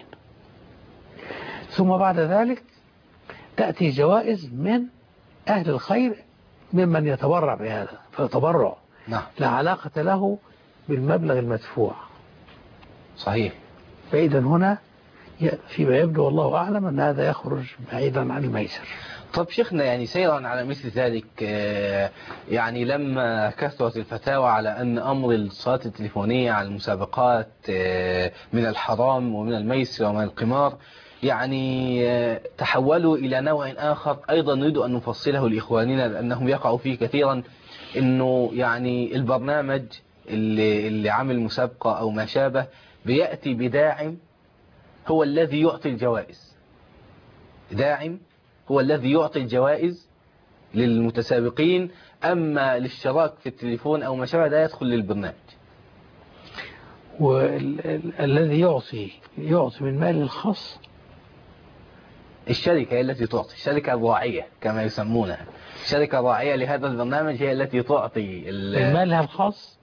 ثم بعد ذلك تأتي جوائز من أهل الخير ممن يتبرع بهذا، فالتبرع لا علاقة له بالمبلغ المدفوع. صحيح. فإذا هنا فيما يبدو والله أعلم أن هذا يخرج بعيدا عن الميسر. طب شيخنا، يعني سيرا على مثل ذلك، يعني لما كثرت الفتاوى على أن أمر الصلاة التليفونية على المسابقات من الحرام ومن الميسر ومن القمار، يعني تحولوا إلى نوع آخر أيضا نريد أن نفصله لإخواننا لأنهم يقعوا فيه كثيرا، إنه يعني البرنامج اللي عامل مسابقة أو ما شابه بيأتي بداعم هو الذي يعطي الجوائز، داعم هو الذي يعطي الجوائز للمتسابقين، أما الاشتراك في التليفون أو ما شابه ده يدخل للبرنامج. والذي يعطي من مال الخاص الشركة هي التي تعطي، الشركة الراعية كما يسمونها، الشركة الراعية لهذا البرنامج هي التي تعطي من مالها الخاص.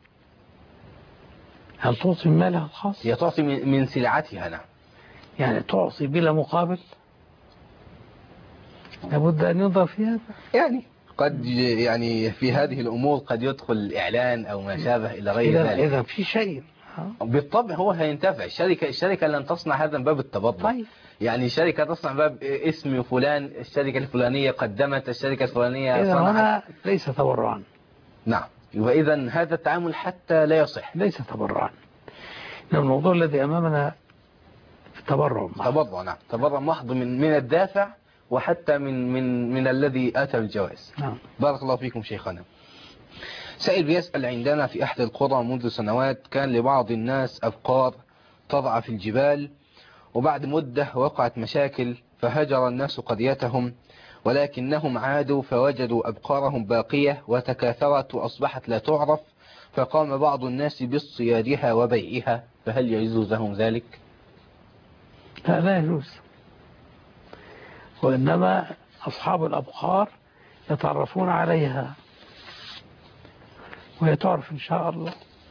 هل تعطي من مالها الخاص؟ هي تعطي من سلعتها. نعم. يعني تعطي بلا مقابل، لابد أن ينظر في هذا. يعني قد يعني في هذه الأمور قد يدخل الإعلان أو ما شابه إلى غير ذلك. إذا في شيء بالطبع هو هينتفع. الشركة لن تصنع هذا من باب التبضع. طيب. يعني شركة تصنع باب اسم فلان، الشركة الفلانية قدمت، الشركة الفلانية إذا صنعت. هنا ليس تبرعا. نعم. إذا هذا التعامل حتى لا يصح. ليس تبرعا. الموضوع الذي أمامنا تبرع. نعم. تبرع محض من الدافع وحتى من الذي آتى بالجوائز. نعم. بارك الله فيكم شيخنا. سائل بيسأل: عندنا في أحد القرى منذ سنوات كان لبعض الناس أبقار تضع في الجبال، وبعد مدة وقعت مشاكل فهجر الناس قريتهم، ولكنهم عادوا فوجدوا أبقارهم باقية وتكاثرت وأصبحت لا تعرف، فقام بعض الناس باصطيادها وبيعها، فهل يجوز لهم ذلك؟ لا يجوز، وإنما أصحاب الأبقار يتعرفون عليها وهي تعرف إن شاء الله.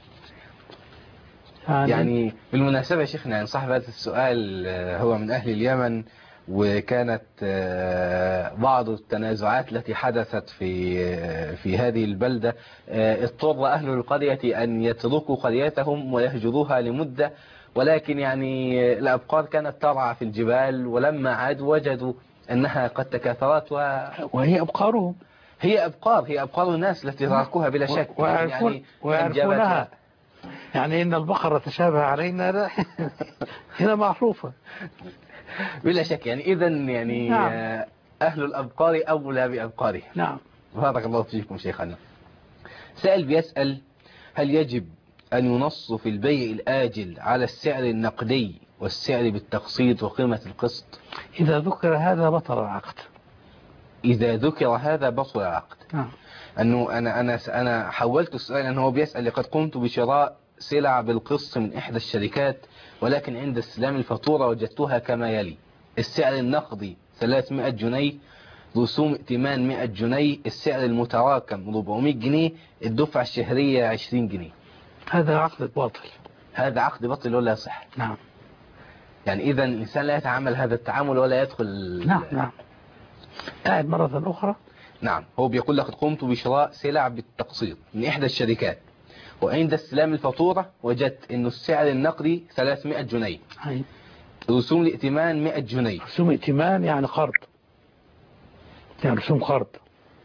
يعني بالمناسبة يا شيخنا، يعني صاحب هذا السؤال هو من أهل اليمن، وكانت بعض التنازعات التي حدثت في هذه البلدة اضطر أهل القرية أن يتركوا قريتهم ويهجروها لمدة، ولكن يعني الأبقار كانت ترعى في الجبال، ولما عادوا وجدوا أنها قد تكاثرت وهي أبقارهم، هي أبقار الناس التي تركوها بلا شك، ويعرفونها. يعني إن البقرة تشابه علينا هنا معروفة بلا شك. يعني إذن يعني نعم. أهل الأبقار أولى بأبقارهم. نعم. بارك الله فيكم شيخنا. سائل بيسأل: هل يجب أن ينص في البيع الآجل على السعر النقدي والسعر بالتقسيط وقيمة القسط؟ إذا ذكر هذا بطل العقد. إذا ذكر هذا بطل العقد. نعم. أنه أنا حولت السؤال، أنه هو بيسأل: لقد قمت بشراء سلع بالقسط من إحدى الشركات، ولكن عند استلام الفاتورة وجدتها كما يلي: السعر النقدي 300 جنيه، رسوم ائتمان 100 جنيه، السعر المتراكم 400 جنيه، الدفعة الشهرية 20 جنيه. هذا عقد باطل. هذا عقد باطل ولا يصح؟ نعم. يعني إذا الإنسان لا يتعامل هذا التعامل ولا يدخل. نعم. قاعد مرة أخرى. نعم. هو بيقول: لقد قمت بشراء سلع بالتقسيط من إحدى الشركات، وعند استلام الفاتورة وجدت إنه السعر النقدي 300 جنيه. رسوم الائتمان 100 جنيه. رسوم ائتمان يعني قرض، يعني رسوم قرض.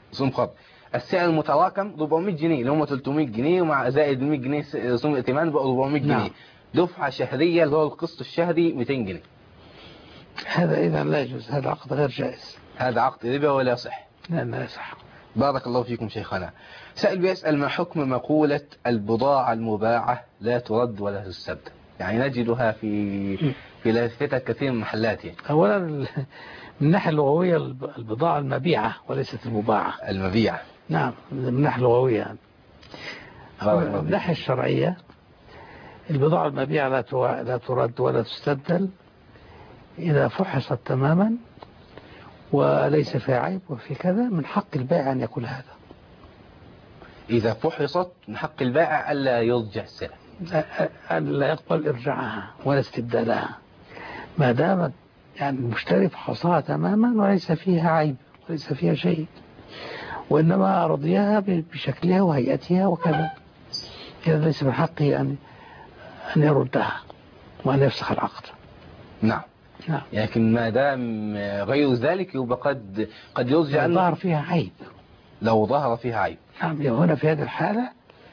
رسوم قرض. السعر المتراكم 400 جنيه اللي هم 300 جنيه ومع زائد 100 جنيه رسوم ائتمان بقى 400 جنيه. نعم. دفعة شهرية اللي هو القسط الشهري 200 جنيه. هذا إذا لا يجوز، هذا عقد غير جائز. هذا عقد ربا ولا يصح؟ لا يصح. بارك الله فيكم شيخنا. سائل بيسأل ما حكم مقولة البضاعة المباعة لا ترد ولا تستبدل؟ يعني نجدها في لافتة كثير من محلات. أولا من الناحية اللغوية البضاعة المبيعة وليست المباعة. المبيعة. نعم من الناحية اللغوية. من الناحية الشرعية البضاعة المبيعة لا ترد ولا تستبدل إذا فحصت تماما وليس فيها عيب وفي كذا، من حق البائع أن يقول هذا. إذا فحصت من حق البائع ألا يرجع السلع، ألا يقبل إرجاعها ولا استبدالها ما دامت يعني المشتري فحصها تماما وليس فيها عيب وليس فيها شيء، وإنما رضيها بشكلها وهيئتها وكذا، إذا ليس من حقه أن يردها وأن يفسخ العقد. نعم. نعم. لكن ما دام غير ذلك يبقى قد يرجع لو ظهر فيها عيب. لو ظهر فيها عيب. نعم. هنا في هذه الحالة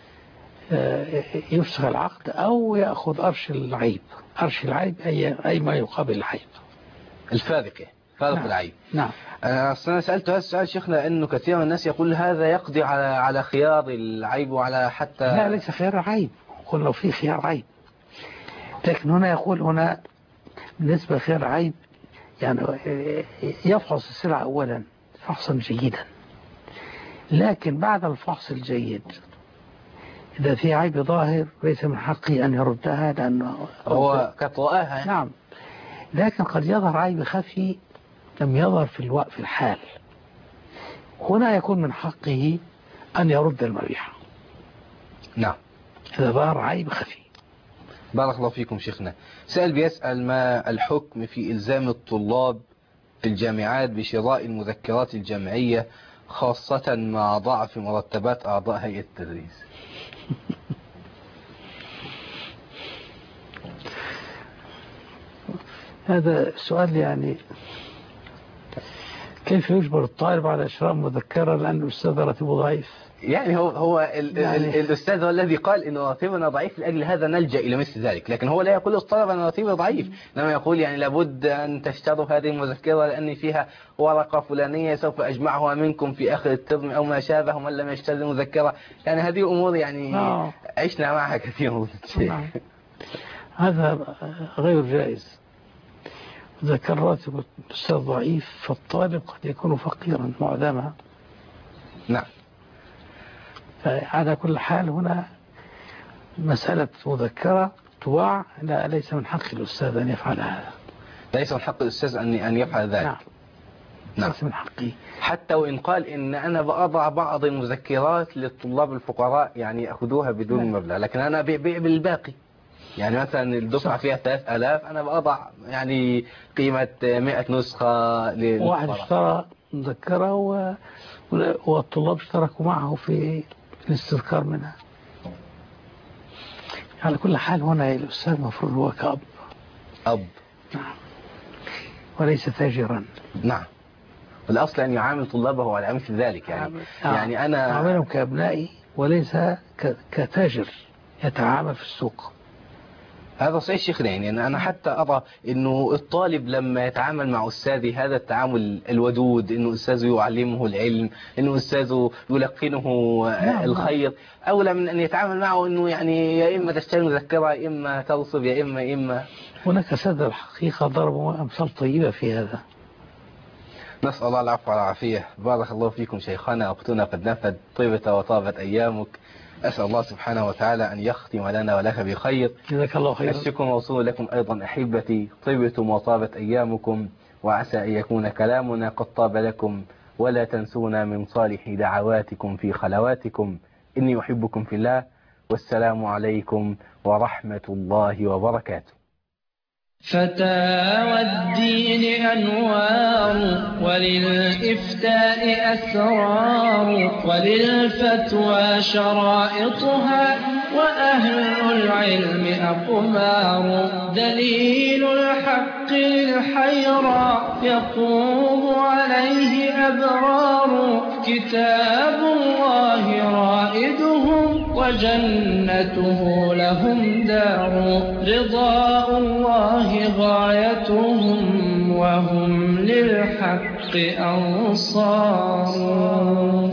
يفسخ العقد أو يأخذ أرش العيب. أرش العيب أي ما يقابل العيب. الفارق فارق. نعم. العيب. نعم. أصلا سألت هذا السؤال شيخنا أنه كثير من الناس يقول هذا يقضي على خيار العيب وعلى حتى. لا ليس خيار عيب، قل لو في خيار عيب، لكن هنا يقول هنا بالنسبة لخيار عيب يعني يفحص السلعة أولا فحصا جيدا، لكن بعد الفحص الجيد إذا في عيب ظاهر ليس من حقه أن يردها لأنه هو كطوائها. نعم. لكن قد يظهر عيب خفي لم يظهر في الحال، هنا يكون من حقه أن يرد المبيع. نعم. إذا ظهر عيب خفي. بارك الله فيكم شيخنا. سأل بيسأل ما الحكم في إلزام الطلاب في الجامعات بشراء المذكرات الجامعية خاصة مع ضعف مرتبات أعضاء هيئة التدريس؟ هذا سؤال يعني كيف يجبر الطالب على شراء مذكرة لأن الأستاذ راتبه ضعيف؟ يعني هو الأستاذ هو الذي قال إنه راتبنا ضعيف، لأجل هذا نلجأ إلى مثل ذلك، لكن هو لا يقول للطلبة أن راتبه ضعيف، إنما يقول يعني لابد أن تشتروا هذه المذكرة لأن فيها ورقة فلانية سوف أجمعها منكم في آخر الترم أو ما شابه، ومن لم يشتري المذكرة يعني هذه أمور يعني عشنا معها كثير من الشيء. هذا غير جائز. إذا كان راتب الأستاذ ضعيف فالطالب قد يكون فقيرا معدما. نعم. على كل حال هنا مسألة مذكرة تباع ليس من حق الأستاذ أن يفعل هذا. ليس من حق الأستاذ أن يفعل ذلك. نعم. نعم. ليس من حقه. حتى وإن قال إن أنا بأضع بعض المذكرات للطلاب الفقراء يعني يأخذوها بدون مبلغ، لكن أنا بيع بالباقي. يعني مثلا الدفعة فيها 3000 أنا بأضع يعني قيمة 100 نسخة للفقراء. واحد اشترى مذكرة والطلاب اشتركوا معه في الاستذكار منها. على كل حال هنا الأستاذ المفروض هو كأب. أب. نعم. وليس تاجرا. نعم. والأصل أن يعامل طلابه على مثل ذلك يعني أنا أعاملهم كأبنائي وليس كتاجر يتعامل في السوق. هذا صحيح شيخنا، يعني أنا حتى أرى إنه الطالب لما يتعامل مع أستاذي هذا التعامل الودود، إنه أستاذه يعلمه العلم، إنه أستاذه يلقنه الخير، أولى من أن يتعامل معه إنه يعني يا إما تشتري مذكرة يا إما تغصب يا إما. هناك سادة الحقيقة ضربوا أمثال طيبة في هذا. نسأل الله العفو والعافية. بارك الله فيكم شيخنا، وقتنا قد نفد، طيبة وطابت أيامك. أسأل الله سبحانه وتعالى أن يختم لنا ولك بخير. جزاك الله خيرا. الشكر موصول لكم أيضا أحبتي، طيبتم وطابت أيامكم، وعسى أن يكون كلامنا قد طاب لكم، ولا تنسونا من صالح دعواتكم في خلواتكم. إني أحبكم في الله، والسلام عليكم ورحمة الله وبركاته. فتاوى الدين أنوار، وللإفتاء أسرار، وللفتوى شرائطها، وأهل العلم أقمار دليل الحق للحيرى يقوم عليه أبرار كتاب الله رائدهم وجنته لهم دار رضاء الله غايتهم وهم للحق أنصار